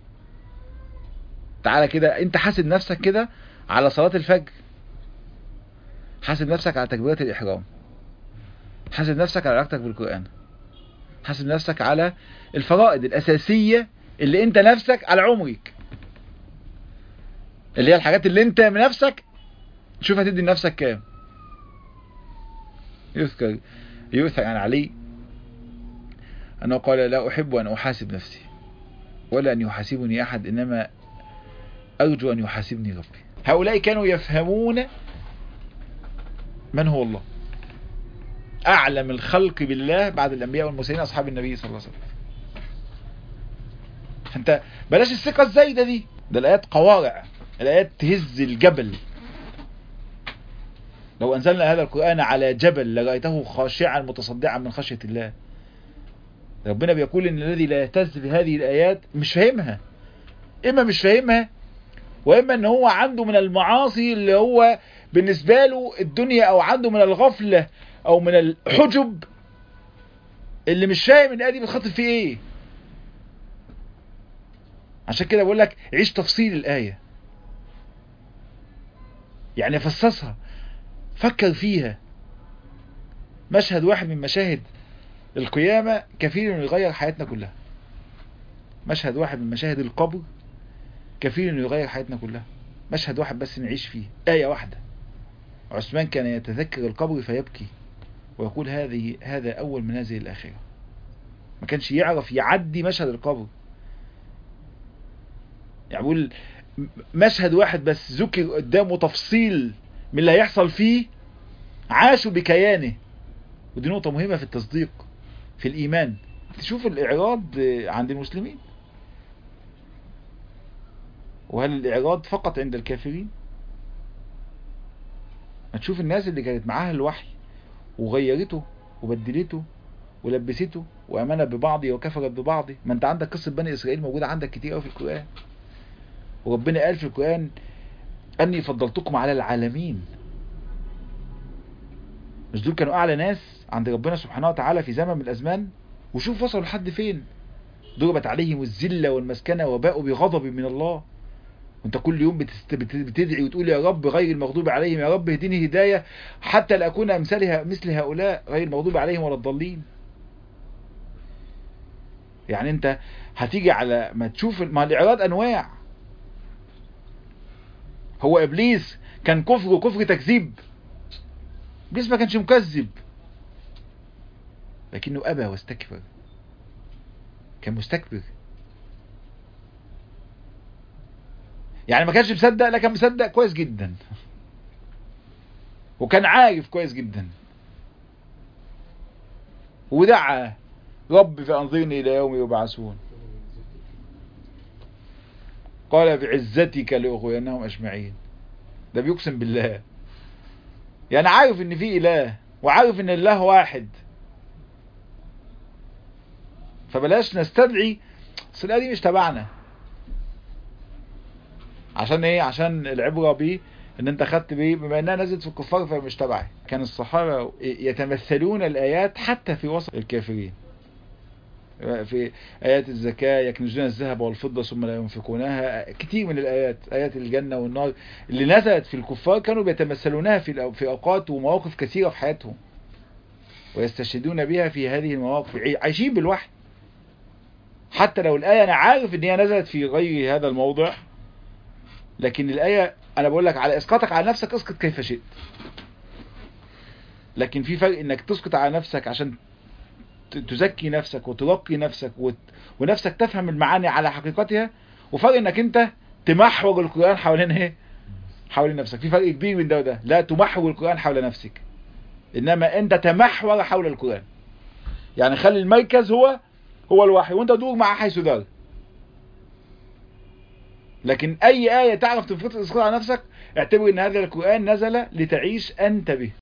تعالى كده انت حاسب نفسك كده على صلاة الفجر، حاسب نفسك على تكبيرة الاحرام، حاسب نفسك على علاقتك بالقرآن، حاسب نفسك على الفرائض الأساسية اللي انت نفسك على عمرك، اللي هي الحاجات اللي انت من نفسك شوف هتدي لنفسك كام. يذكر يؤثر عن علي أنه قال لا أحب أن أحاسب نفسي ولا أن يحاسبني أحد، إنما أرجو أن يحاسبني ربي. هؤلاء كانوا يفهمون من هو الله، أعلم الخلق بالله بعد الأنبياء والمرسلين أصحاب النبي صلى الله عليه وسلم. فأنت بلاش الثقة الزايدة دي، ده الآيات قوارع، الآيات تهز الجبل. لو أنزلنا هذا القرآن على جبل لرأيته خاشعا متصدعا من خشية الله. ربنا بيقول إن الذي لا يهتز بهذه الآيات مش فاهمها، إما مش فاهمها، وإما إن هو عنده من المعاصي اللي هو بالنسبة له الدنيا، أو عنده من الغفلة أو من الحجب اللي مش فاهم الآية دي بتخاطب فيه إيه. عشان كده بقول لك عيش تفصيل الآية، يعني فصصها، فكر فيها. مشهد واحد من مشاهد القيامة كفيل انه يغير حياتنا كلها. مشهد واحد من مشاهد القبر كفيل انه يغير حياتنا كلها. مشهد واحد بس نعيش فيه، آية واحدة. عثمان كان يتذكر القبر فيبكي ويقول هذه هذا أول منازل الآخرة. ما كانش يعرف يعدي مشهد القبر. يعني بقول مشهد واحد بس ذكر قدامه تفصيل من اللي هيحصل فيه، عاشوا بكيانه. ودي نقطة مهمة في التصديق، في الإيمان. تشوف الإعراض عند المسلمين، وهل الإعراض فقط عند الكافرين؟ هتشوف الناس اللي كانت معاها الوحي وغيرته وبدلته ولبسته وأمنت ببعض وكفرت ببعض. ما انت عندك قصة بني إسرائيل موجودة عندك كتير في القرآن، وربنا قال في القرآن أني فضلتكم على العالمين. مش دول كانوا أعلى ناس عند ربنا سبحانه وتعالى في زمن من الأزمان؟ وشوف وصلوا لحد فين. ضربت عليهم الذلة والمسكنة وباءوا بغضب من الله. وانت كل يوم بتست... بتدعي وتقول يا رب غير المغضوب عليهم، يا رب اهدني هداية حتى لا أكون أمثالها مثل هؤلاء غير المغضوب عليهم ولا الضالين. يعني انت هتيجي على ما تشوف ما الإعراض أنواع. هو إبليس كان كفر وكفر تكذيب. إبليس ما كانش مكذب، لكنه أبى واستكبر، كان مستكبر. يعني ما كانش مصدق، لكن مصدق كويس جدا، وكان عارف كويس جدا، ودعا رب فأنظرني إلى يوم يبعثون. قال بعزتك لأغوينهم أجمعين. ده بيقسم بالله، يعني عارف ان في إله وعارف ان الله واحد. فبلاش نستدعي اصل الآية دي مش تبعنا. عشان ايه؟ عشان العبرة بيه ان انت خدت بيه بما انها نزلت في الكفار فمش تبعي. كان الصحابة يتمثلون الآيات حتى في وسط الكافرين. في آيات الزكاة يكنزون الذهب والفضة ثم لا ينفقونها، كتير من الآيات، آيات الجنة والنار اللي نزلت في الكفار كانوا بيتمثلونها في في أوقات ومواقف كثيرة في حياتهم، ويستشهدون بها في هذه المواقف، عايشين بالوحي. حتى لو الآية أنا عارف إن هي نزلت في غير هذا الموضع، لكن الآية أنا بقول لك على إسقاطك على نفسك اسقط كيف شئت. لكن في فرق إنك تسقط على نفسك عشان تزكي نفسك وترقي نفسك وت... ونفسك تفهم المعاني على حقيقتها، وفرق انك انت تمحور القرآن حوالين ايه؟ حوالين نفسك. في فرق كبير من ده وده. لا تمحور القرآن حول نفسك، انما انت تمحور حول القرآن. يعني خلي المركز هو هو الوحي وانت دور معه حيث دار. لكن اي آية تعرف تفرض الاسقاط على نفسك اعتبر ان هذا القرآن نزل لتعيش انت به.